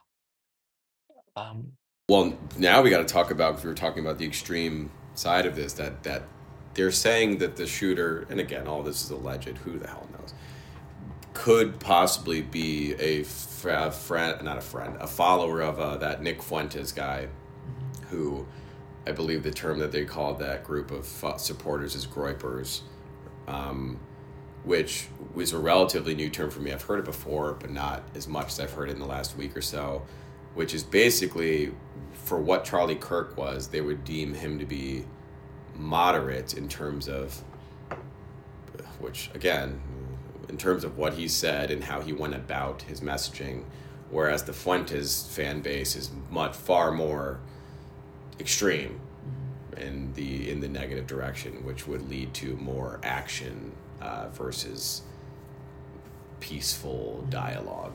well, now we got to talk about, because we were talking about the extreme side of this, that they're saying that the shooter, and again, all this is alleged, who the hell knows, could possibly be a follower of that Nick Fuentes guy, who I believe the term that they called that group of supporters is groypers, which was a relatively new term for me. I've heard it before, but not as much as I've heard it in the last week or so, which is basically, for what Charlie Kirk was, they would deem him to be moderate in terms of, which again, in terms of what he said and how he went about his messaging, whereas the Fuentes fan base is far more extreme in the negative direction, which would lead to more action versus peaceful dialogue.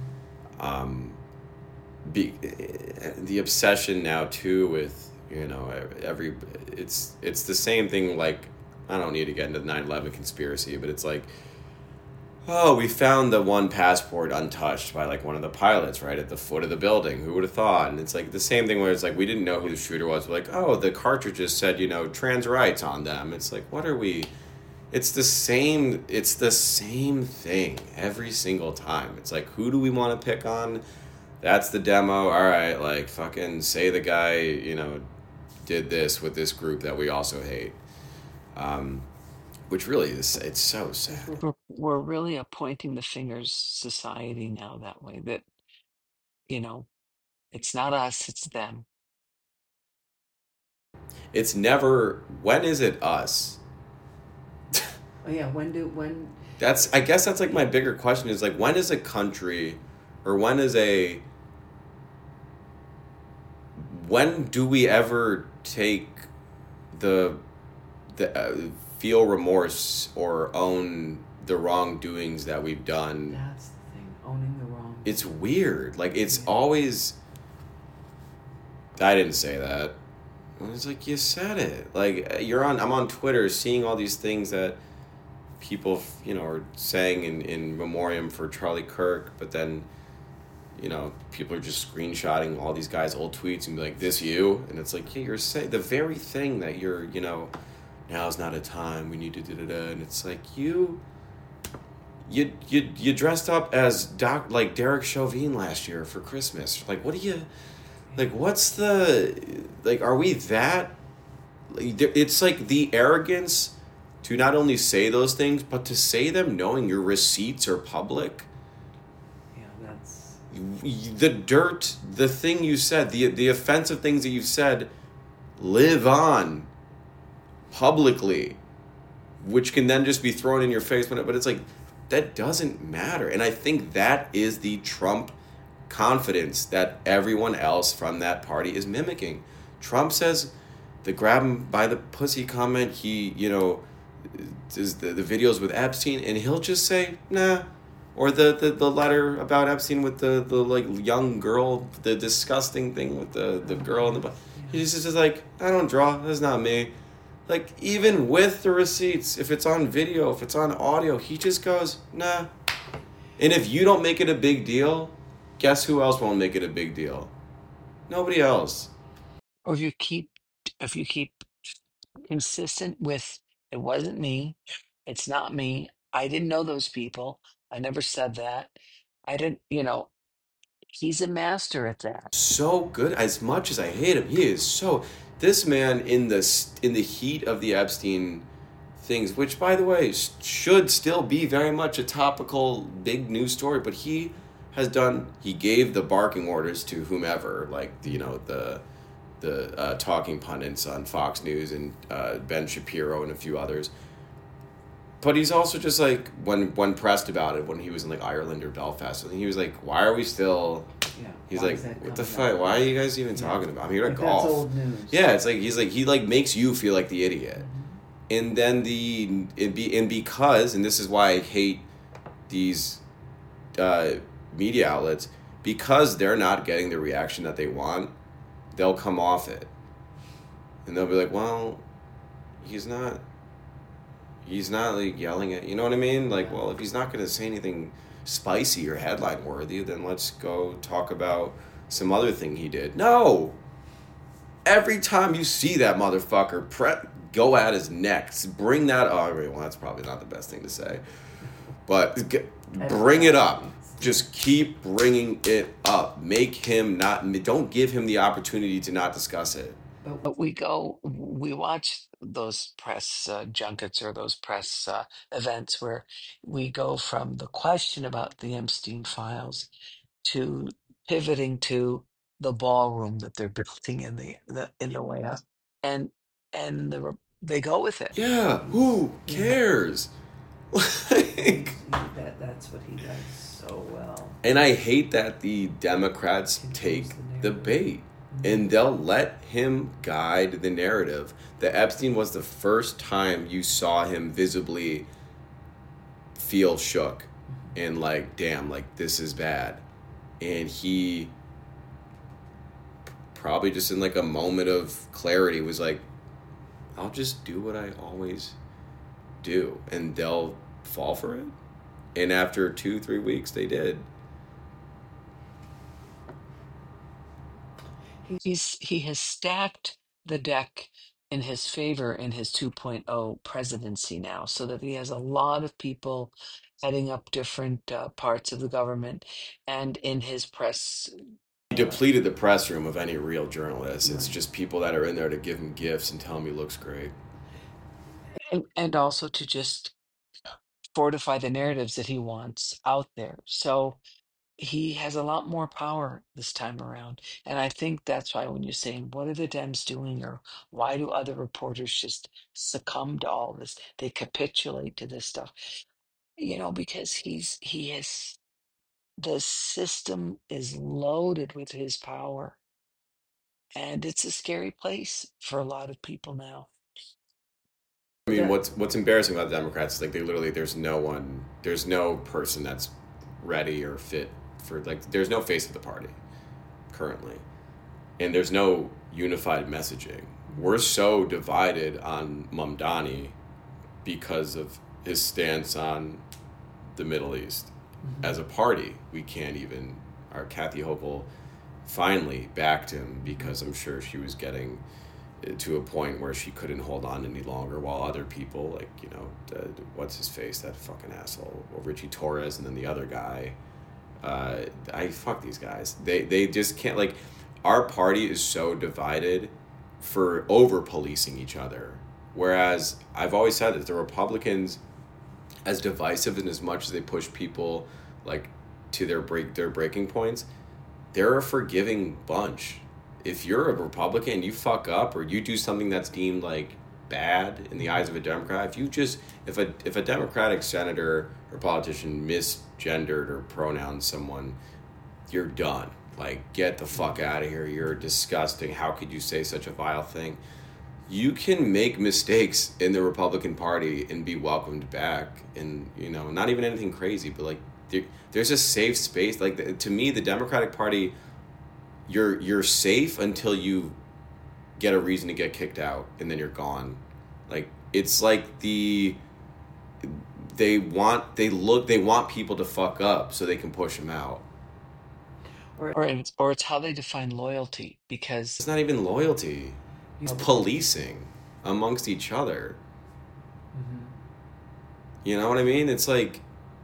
The obsession now too with, it's the same thing. Like, I don't need to get into the 9/11 conspiracy, but it's like, oh, we found the one passport untouched by like one of the pilots right at the foot of the building. Who would have thought? And it's like the same thing where it's like, we didn't know who the shooter was. We're like, oh, the cartridges said, trans rights on them. It's like, what are we? It's the same thing every single time. It's like, who do we want to pick on? That's the demo. All right, like, fucking say the guy, did this with this group that we also hate. Which really is, it's so sad. we're really a pointing the fingers society now that way, that, it's not us, it's them. It's never, when is it us? Oh yeah, when I guess that's like my bigger question is like, when is a country, or when do we ever take the feel remorse or own the wrongdoings that we've done? That's the thing, owning the wrong. It's weird. Like, it's always, I didn't say that. It's like, you said it. Like, I'm on Twitter seeing all these things that people, are saying in memoriam for Charlie Kirk, but then, people are just screenshotting all these guys' old tweets and be like, this you? And it's like, yeah, you're saying the very thing that you're, now's not a time, we need to da-da-da. And it's like, you dressed up as like Derek Chauvin last year for Christmas. Like, what do you, like, what's the, like, are we that, it's like the arrogance to not only say those things, but to say them knowing your receipts are public. Yeah, that's... The dirt, the thing you said, the offensive things that you've said live on publicly, which can then just be thrown in your face. But it's like, that doesn't matter. And I think that is the Trump confidence that everyone else from that party is mimicking. Trump says the grab him by the pussy comment, he, is the videos with Epstein, and he'll just say, nah. Or the letter about Epstein with the like young girl, the disgusting thing with the girl in the... He's just like, I don't draw, that's not me. Like, even with the receipts, if it's on video, if it's on audio, he just goes, nah. And if you don't make it a big deal, guess who else won't make it a big deal? Nobody else. Or if you keep consistent with, it wasn't me, it's not me, I didn't know those people, I never said that, I didn't, he's a master at that. So good. As much as I hate him, he is so... This man, in the heat of the Epstein things, which, by the way, should still be very much a topical big news story, but he gave the barking orders to whomever, like, the talking pundits on Fox News and Ben Shapiro and a few others. But he's also just like, when pressed about it, when he was in like Ireland or Belfast, he was like, why are we still... Yeah. He's like, what the fuck? Why are you guys even talking about? I'm here to Like, golf. that's old news. Yeah, it's like, he like makes you feel like the idiot. And then because, and this is why I hate these media outlets, because they're not getting the reaction that they want, they'll come off it. And they'll be like, well, he's not like yelling at, you know what I mean? Like, well, if he's not going to say anything spicy or headline worthy, then let's go talk about some other thing he did. No! Every time you see that motherfucker, go at his neck. Bring that up. Well, that's probably not the best thing to say. But bring it up. Just keep bringing it up. Make him don't give him the opportunity to not discuss it. But we watch those press junkets or those press events where we go from the question about the Epstein files to pivoting to the ballroom that they're building in the way up, and they go with it. Yeah, who cares? Like, That's what he does so well. and I hate that the Democrats take the bait and they'll let him guide the narrative. That Epstein was the first time you saw him visibly feel shook and like, damn, like this is bad. And he probably just in like a moment of clarity was like, I'll just do what I always do, and they'll fall for it. And after 2-3 weeks, they did. He has stacked the deck in his favor in his 2.0 presidency now, so that he has a lot of people heading up different parts of the government, and in his press. He depleted the press room of any real journalist. It's just people that are in there to give him gifts and tell him he looks great. And also to just fortify the narratives that he wants out there. So he has a lot more power this time around. And I think that's why when you're saying, what are the Dems doing? Or why do other reporters just succumb to all this? They capitulate to this stuff, because the system is loaded with his power. And it's a scary place for a lot of people now. I mean, what's embarrassing about the Democrats is like there's no person that's ready or fit for, like, there's no face of the party currently, and there's no unified messaging. We're so divided on Mamdani because of his stance on the Middle East. As a party, we can't even. Our Kathy Hochul finally backed him because I'm sure she was getting to a point where she couldn't hold on any longer, while other people, like, what's his face, that fucking asshole, well, Richie Torres, and then the other guy, I fuck these guys. They just can't, like, our party is so divided for over policing each other. Whereas I've always said that the Republicans, as divisive and as much as they push people like to their breaking points, they're a forgiving bunch. If you're a Republican and you fuck up or you do something that's deemed like bad in the eyes of a Democrat, if a Democratic senator or politician misgendered or pronounced someone, you're done. Like, get the fuck out of here. You're disgusting. How could you say such a vile thing? You can make mistakes in the Republican Party and be welcomed back, and not even anything crazy, but like there's a safe space. Like, to me, the Democratic Party, you're safe until you get a reason to get kicked out, and then you're gone. Like, it's like they want people to fuck up so they can push them out. Or it's how they define loyalty, because It's not even loyalty. It's policing amongst each other. You know what I mean? It's like,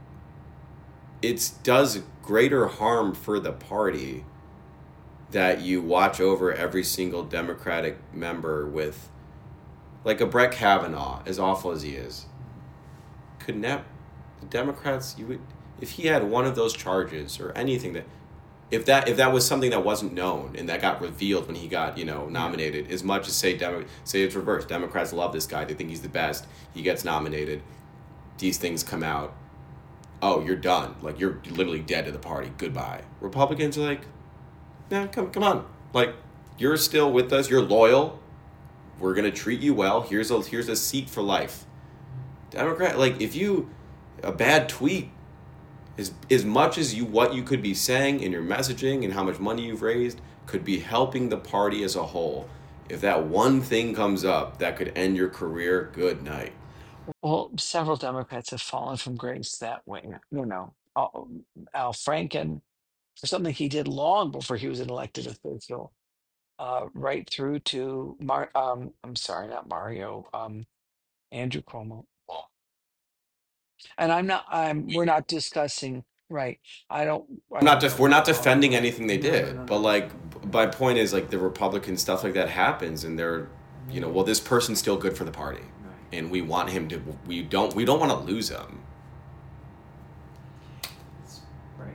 it does greater harm for the party that you watch over every single Democratic member with, like, a Brett Kavanaugh, as awful as he is. The Democrats, if he had one of those charges or anything if that was something that wasn't known and that got revealed when he got, nominated, as much as say it's reversed, Democrats love this guy, they think he's the best, he gets nominated, these things come out, oh, you're done, like, you're literally dead to the party, goodbye. Republicans are like, nah, come on, like, you're still with us, you're loyal, we're gonna treat you well. Here's a seat for life. Democrat, like if you a bad tweet, as much as what you could be saying in your messaging and how much money you've raised could be helping the party as a whole. If that one thing comes up that could end your career, good night. Well, several Democrats have fallen from grace that way. Al Franken, for something he did long before he was an elected official, right through to I'm sorry, not Mario, Andrew Cuomo. And we're not discussing, right. I don't know We're not Cuomo. defending anything they did, No. but like my point is like the Republican stuff like that happens, and they're, well, this person's still good for the party, Right. and we want him to. We don't want to lose him. Right.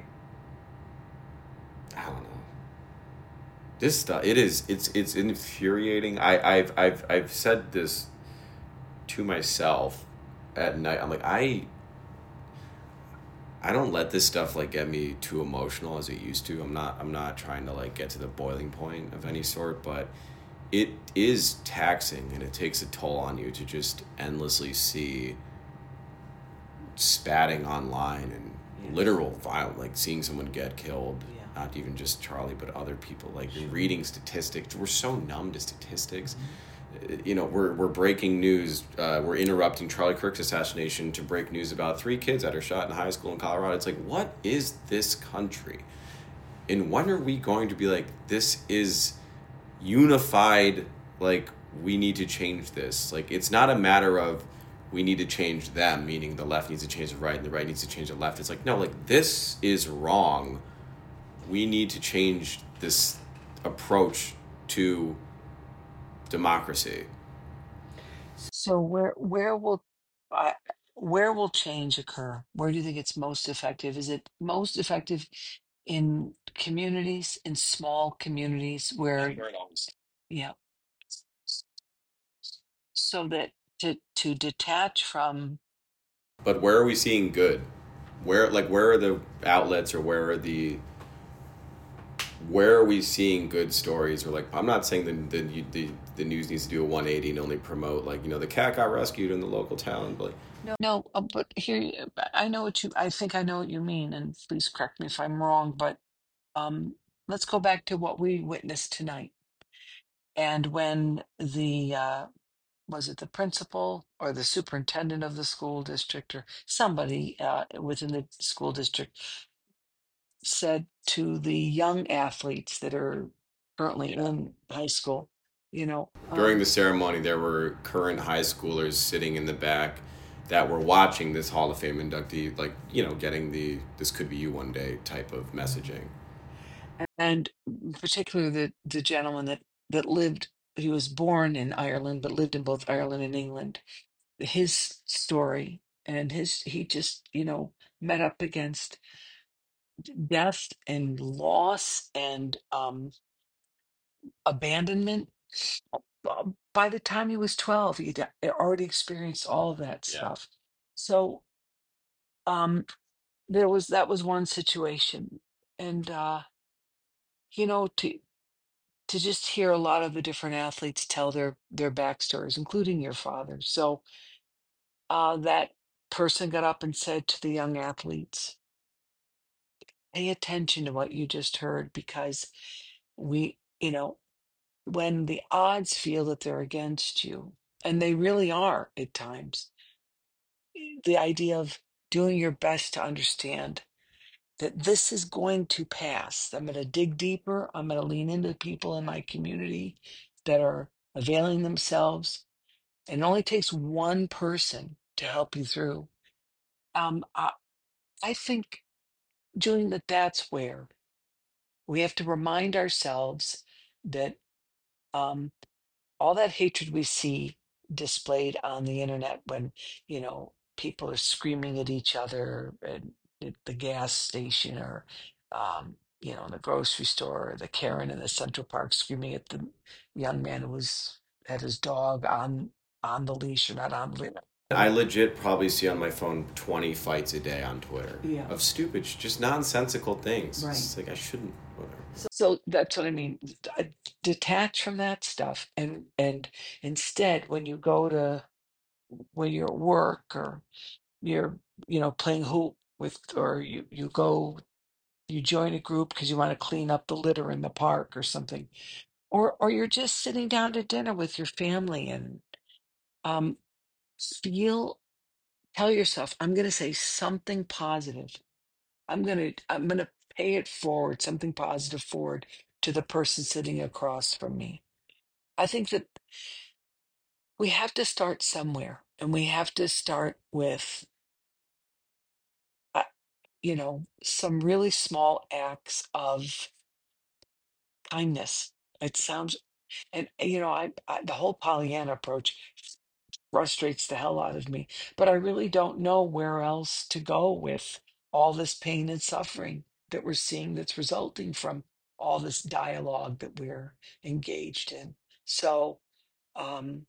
I don't know. This stuff, it's infuriating. I've said this to myself at night. I'm like, I don't let this stuff like get me too emotional as it used to. I'm not trying to like get to the boiling point of any sort, but it is taxing and it takes a toll on you to just endlessly see spatting online and literal violence, like seeing someone get killed. Yeah. Not even just Charlie, but other people. Like reading statistics, we're so numb to statistics. We're breaking news. We're interrupting Charlie Kirk's assassination to break news about 3 kids that are shot in high school in Colorado. It's like, what is this country? And when are we going to be like, this is unified? Like, we need to change this. Like, it's not a matter of we need to change them, meaning the left needs to change the right and the right needs to change the left. It's like, no, like, this is wrong. We need to change this approach to democracy. So I, where will change occur? Where do you think it's most effective? Is it most effective in communities, in small communities where, yeah, so that to detach from, But where are we seeing good? Where are the outlets, or where are we seeing good stories? Or like, I'm not saying the news needs to do a 180 and only promote like, the cat got rescued in the local town, but no, but here, I think I know what you mean, and please correct me if I'm wrong, but um, let's go back to what we witnessed tonight. And when was it the principal or the superintendent of the school district or somebody within the school district said to the young athletes that are currently in high school, during the ceremony, there were current high schoolers sitting in the back that were watching this Hall of Fame inductee, like, getting the "this could be you one day" type of messaging. and particularly the gentleman that lived, he was born in Ireland but lived in both Ireland and England. His story and he just met up against death and loss and abandonment. By the time he was 12, he'd already experienced all of that stuff. So that was one situation. And to just hear a lot of the different athletes tell their backstories, including your father. So that person got up and said to the young athletes, pay attention to what you just heard, because we, when the odds feel that they're against you, and they really are at times, the idea of doing your best to understand that this is going to pass. I'm going to dig deeper. I'm going to lean into people in my community that are availing themselves. And it only takes one person to help you through. I think, Julian, that's where we have to remind ourselves that um, all that hatred we see displayed on the internet when people are screaming at each other at the gas station, or in the grocery store, or the Karen in the Central Park screaming at the young man who was had his dog on the leash or not on the leash. I legit probably see on my phone 20 fights a day on Twitter Yeah. of stupid, just nonsensical things. Right. It's like I shouldn't. Whatever. So that's what I mean. Detach from that stuff, and instead, when you're at work or you're playing hoop with, or you join a group because you want to clean up the litter in the park or something, or you're just sitting down to dinner with your family and um feel tell yourself, I'm going to say something positive. I'm going to pay it forward, something positive forward to the person sitting across from me. I think that we have to start somewhere, and we have to start with uh, some really small acts of kindness. It sounds, and I the whole Pollyanna approach frustrates the hell out of me, but I really don't know where else to go with all this pain and suffering that we're seeing that's resulting from all this dialogue that we're engaged in. So, um,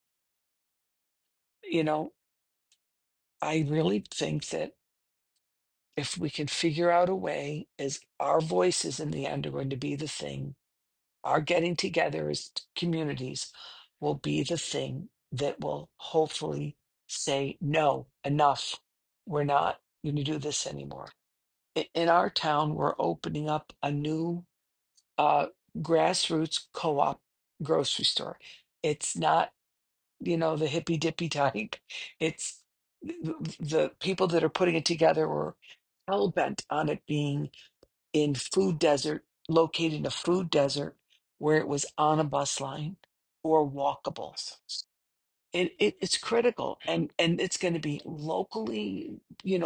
you know, I really think that if we can figure out a way, as our voices in the end are going to be the thing, our getting together as communities will be the thing that will hopefully say, no, enough. We're not going to do this anymore. In our town, we're opening up a new uh, grassroots co op grocery store. It's not, the hippy dippy type. It's the people that are putting it together were hell bent on it being in food desert, located in a food desert where it was on a bus line or walkable. It's critical, and it's going to be locally,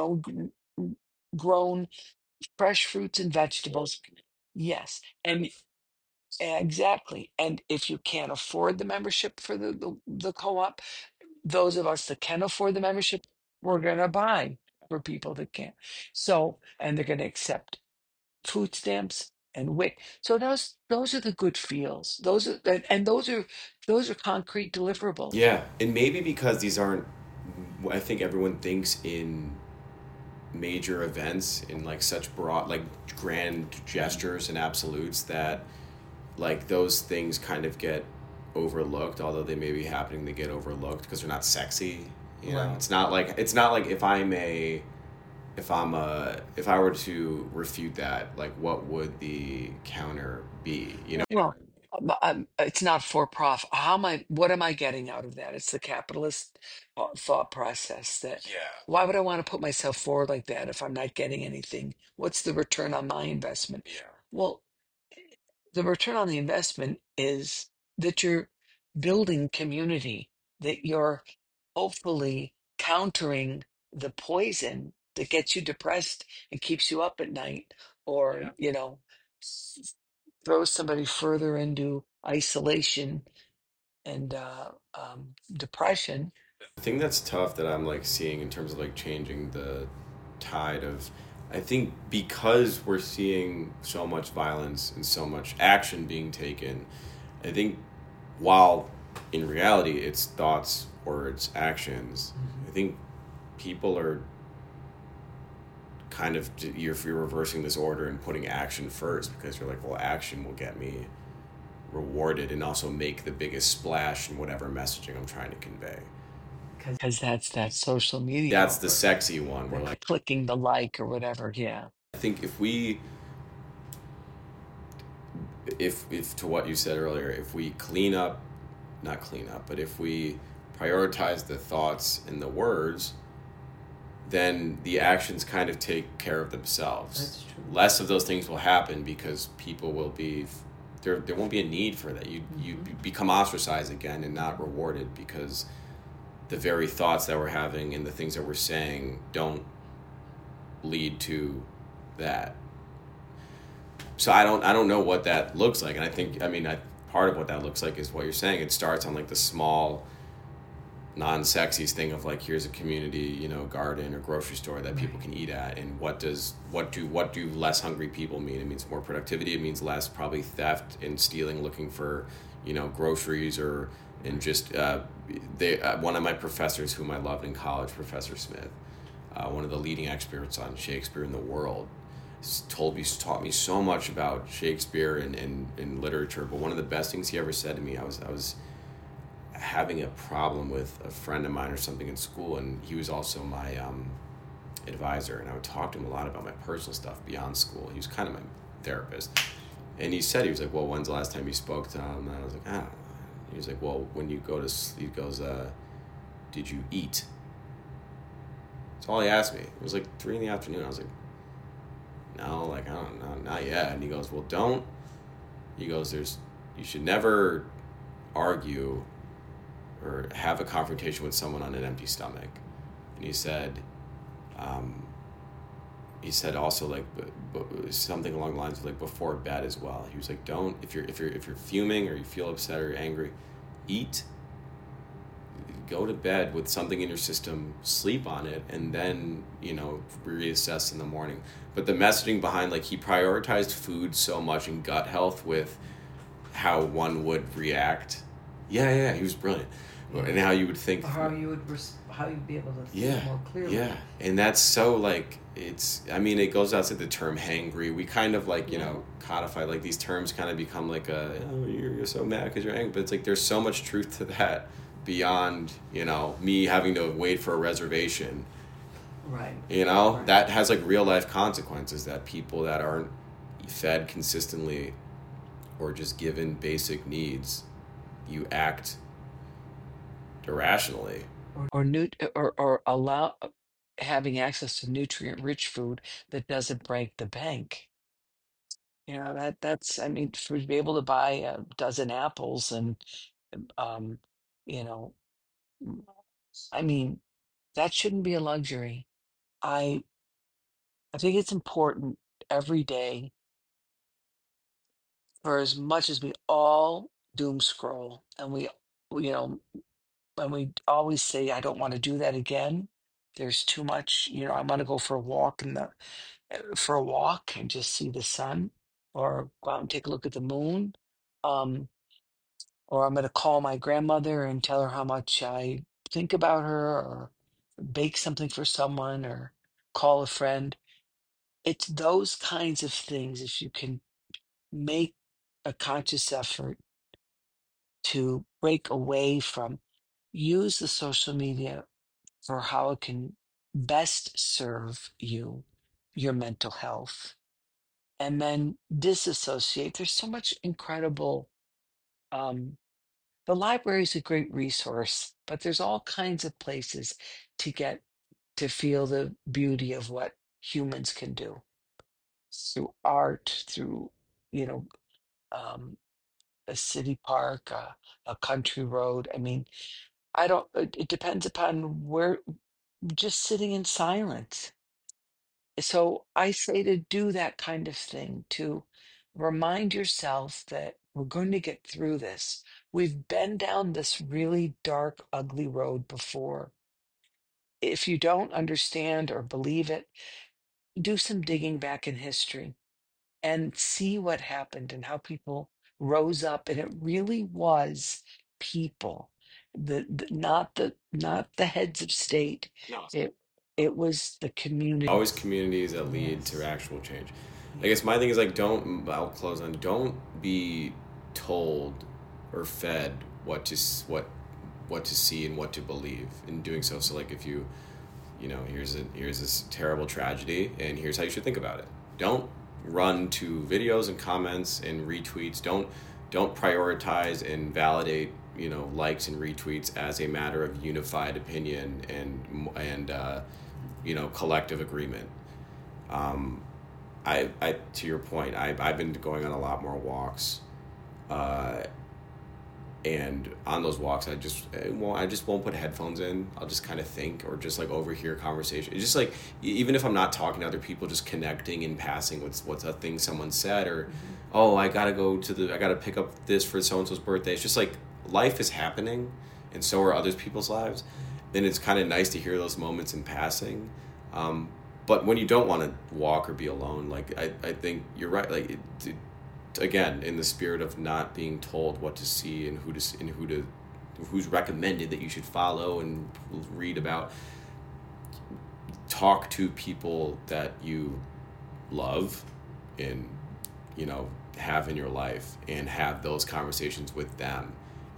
grown fresh fruits and vegetables. Yes, and exactly. And if you can't afford the membership for the co-op, those of us that can afford the membership, we're going to buy for people that can't. So, and they're going to accept food stamps and WIC. So those are the good feels. Those are concrete deliverables. Yeah, and maybe because these aren't, I think everyone thinks in major events in like such broad, like grand gestures and absolutes that like those things kind of get overlooked, although they may be happening to get overlooked because they're not sexy. You know, Right. it's not like if I were to refute that, like what would the counter be? You know, Well, it's not for profit. What am I getting out of that? It's the capitalist thought process that why would I want to put myself forward like that if I'm not getting anything? What's the return on my investment? Well, the return on the investment is that you're building community, that you're hopefully countering the poison that gets you depressed and keeps you up at night, or, s- throws somebody further into isolation and depression. the thing that's tough that I'm like seeing in terms of like changing the tide of, I think because we're seeing so much violence and so much action being taken, I think while in reality it's thoughts, words, actions, I think people are kind of, you're reversing this order and putting action first because you're like, well, action will get me rewarded and also make the biggest splash in whatever messaging I'm trying to convey. Because that's that social media. That's the sexy one. Where like, clicking the like or whatever. Yeah. I think if to what you said earlier, if we not clean up, but if we prioritize the thoughts and the words, then the actions kind of take care of themselves. That's true. Less of those things will happen because people will be there won't be a need for that. You become ostracized again and not rewarded because the very thoughts that we're having and the things that we're saying don't lead to that. So I don't know what that looks like, and I think part of what that looks like is what you're saying. It starts on like the small, non-sexy thing of like, here's a community, garden or grocery store that people can eat at, and what do less hungry people mean? It means more productivity. It means less probably theft and stealing, looking for groceries or and just one of my professors whom I loved in college, Professor Smith, one of the leading experts on Shakespeare in the world, taught me so much about Shakespeare and literature. But one of the best things he ever said to me, I was having a problem with a friend of mine or something in school, and he was also my advisor, and I would talk to him a lot about my personal stuff beyond school. He was kind of my therapist, and he was like, well, when's the last time you spoke to him? And I was like, ah. He was like, well, when you go to sleep, he goes, did you eat? That's all he asked me. It was like 3 p.m. I was like, no, like, I don't know, not yet. And he goes, well, he goes, you should never argue or have a confrontation with someone on an empty stomach. And he said also, like, something along the lines of, like, before bed as well. He was like, don't, if you're fuming or you feel upset or angry, eat, go to bed with something in your system, sleep on it, and then, reassess in the morning. But the messaging behind, like, he prioritized food so much and gut health with how one would react. Yeah, he was brilliant. And how you would think, how you'd be able to think more clearly. Yeah, and that's so, like, it goes outside the term hangry. We kind of, like, codify, like, these terms kind of become like you're so mad because you're angry, but it's like there's so much truth to that beyond, me having to wait for a reservation. Right. Right. That has, like, real life consequences, that people that aren't fed consistently or just given basic needs, you act irrationally. Or allow having access to nutrient-rich food that doesn't break the bank. That's, I mean, to be able to buy a dozen apples and, you know, I mean, that shouldn't be a luxury. I think it's important every day, for as much as we all doom scroll and you know, when we always say, I don't want to do that again. There's too much, I want to go for a walk and just see the sun, or go out and take a look at the moon. Or I'm going to call my grandmother and tell her how much I think about her, or bake something for someone, or call a friend. It's those kinds of things. If you can make a conscious effort to break away from, use the social media for how it can best serve you, your mental health, and then disassociate. There's so much incredible. The library is a great resource, but there's all kinds of places to get to feel the beauty of what humans can do through art, through, you know, um, a city park, a country road. I mean, I don't, it depends upon where, just sitting in silence. So I say to do that kind of thing, to remind yourself that we're going to get through this. We've been down this really dark, ugly road before. If you don't understand or believe it, do some digging back in history and see what happened and how people rose up. And it really was people, not the heads of state. No. It was the community. Always communities that lead to actual change. I guess my thing is, like, I'll close on, don't be told or fed what to see and what to believe in doing so. So, like, if here's this terrible tragedy and here's how you should think about it. Don't run to videos and comments and retweets. Don't prioritize and validate, likes and retweets as a matter of unified opinion and collective agreement. I to your point, I've been going on a lot more walks, and on those walks I just won't put headphones in. I'll just kind of think, or just, like, overhear conversation. It's just like, even if I'm not talking to other people, just connecting in passing with what's a thing someone said, or oh, I gotta pick up this for so and so's birthday. It's just like life is happening, and so are other people's lives. Then it's kind of nice to hear those moments in passing. But when you don't want to walk or be alone, like, I think you're right. Like, again, in the spirit of not being told what to see and who to who's recommended that you should follow and read about. Talk to people that you love and, you know, have in your life, and have those conversations with them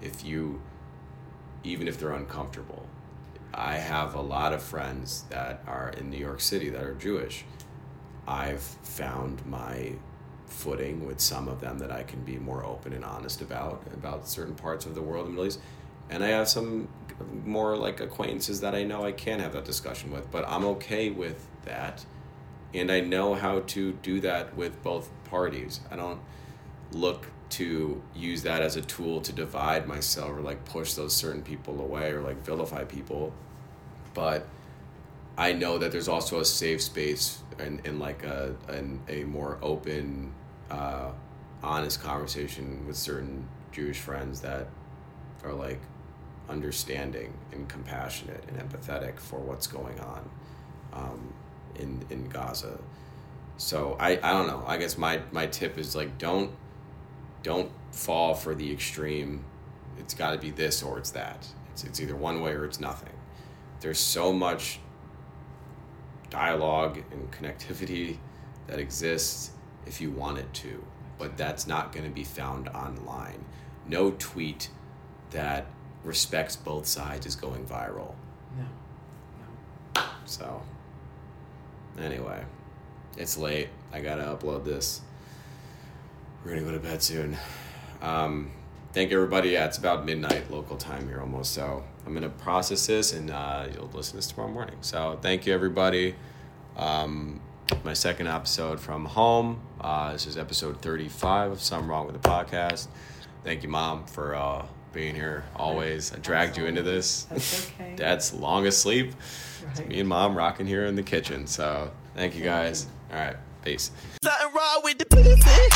even if they're uncomfortable. I have a lot of friends that are in New York City that are Jewish. I've found my footing with some of them that I can be more open and honest about certain parts of the world in the Middle East. And I have some more like acquaintances that I know I can have that discussion with, but I'm okay with that. And I know how to do that with both parties. I don't look to use that as a tool to divide myself or like push those certain people away or like vilify people. But I know that there's also a safe space and like a more open, honest conversation with certain Jewish friends that are like understanding and compassionate and empathetic for what's going on in Gaza. So I don't know. I guess my tip is like don't fall for the extreme. It's got to be this or it's that. It's either one way or it's nothing. There's so much dialogue and connectivity that exists if you want it to, but that's not going to be found online. No tweet that respects both sides is going viral. No. So anyway, it's late. I gotta upload this. We're gonna go to bed soon. Thank everybody. Yeah, it's about midnight local time here almost. So I'm gonna process this and you'll listen to this tomorrow morning. So thank you everybody. My second episode from home. This is episode 35 of Something Wrong with the Podcast. Thank you, Mom, for being here always. I dragged you into this. That's okay. Dad's long asleep. Right. It's me and Mom rocking here in the kitchen. So thank you guys. All right, peace. Something wrong with the pussy.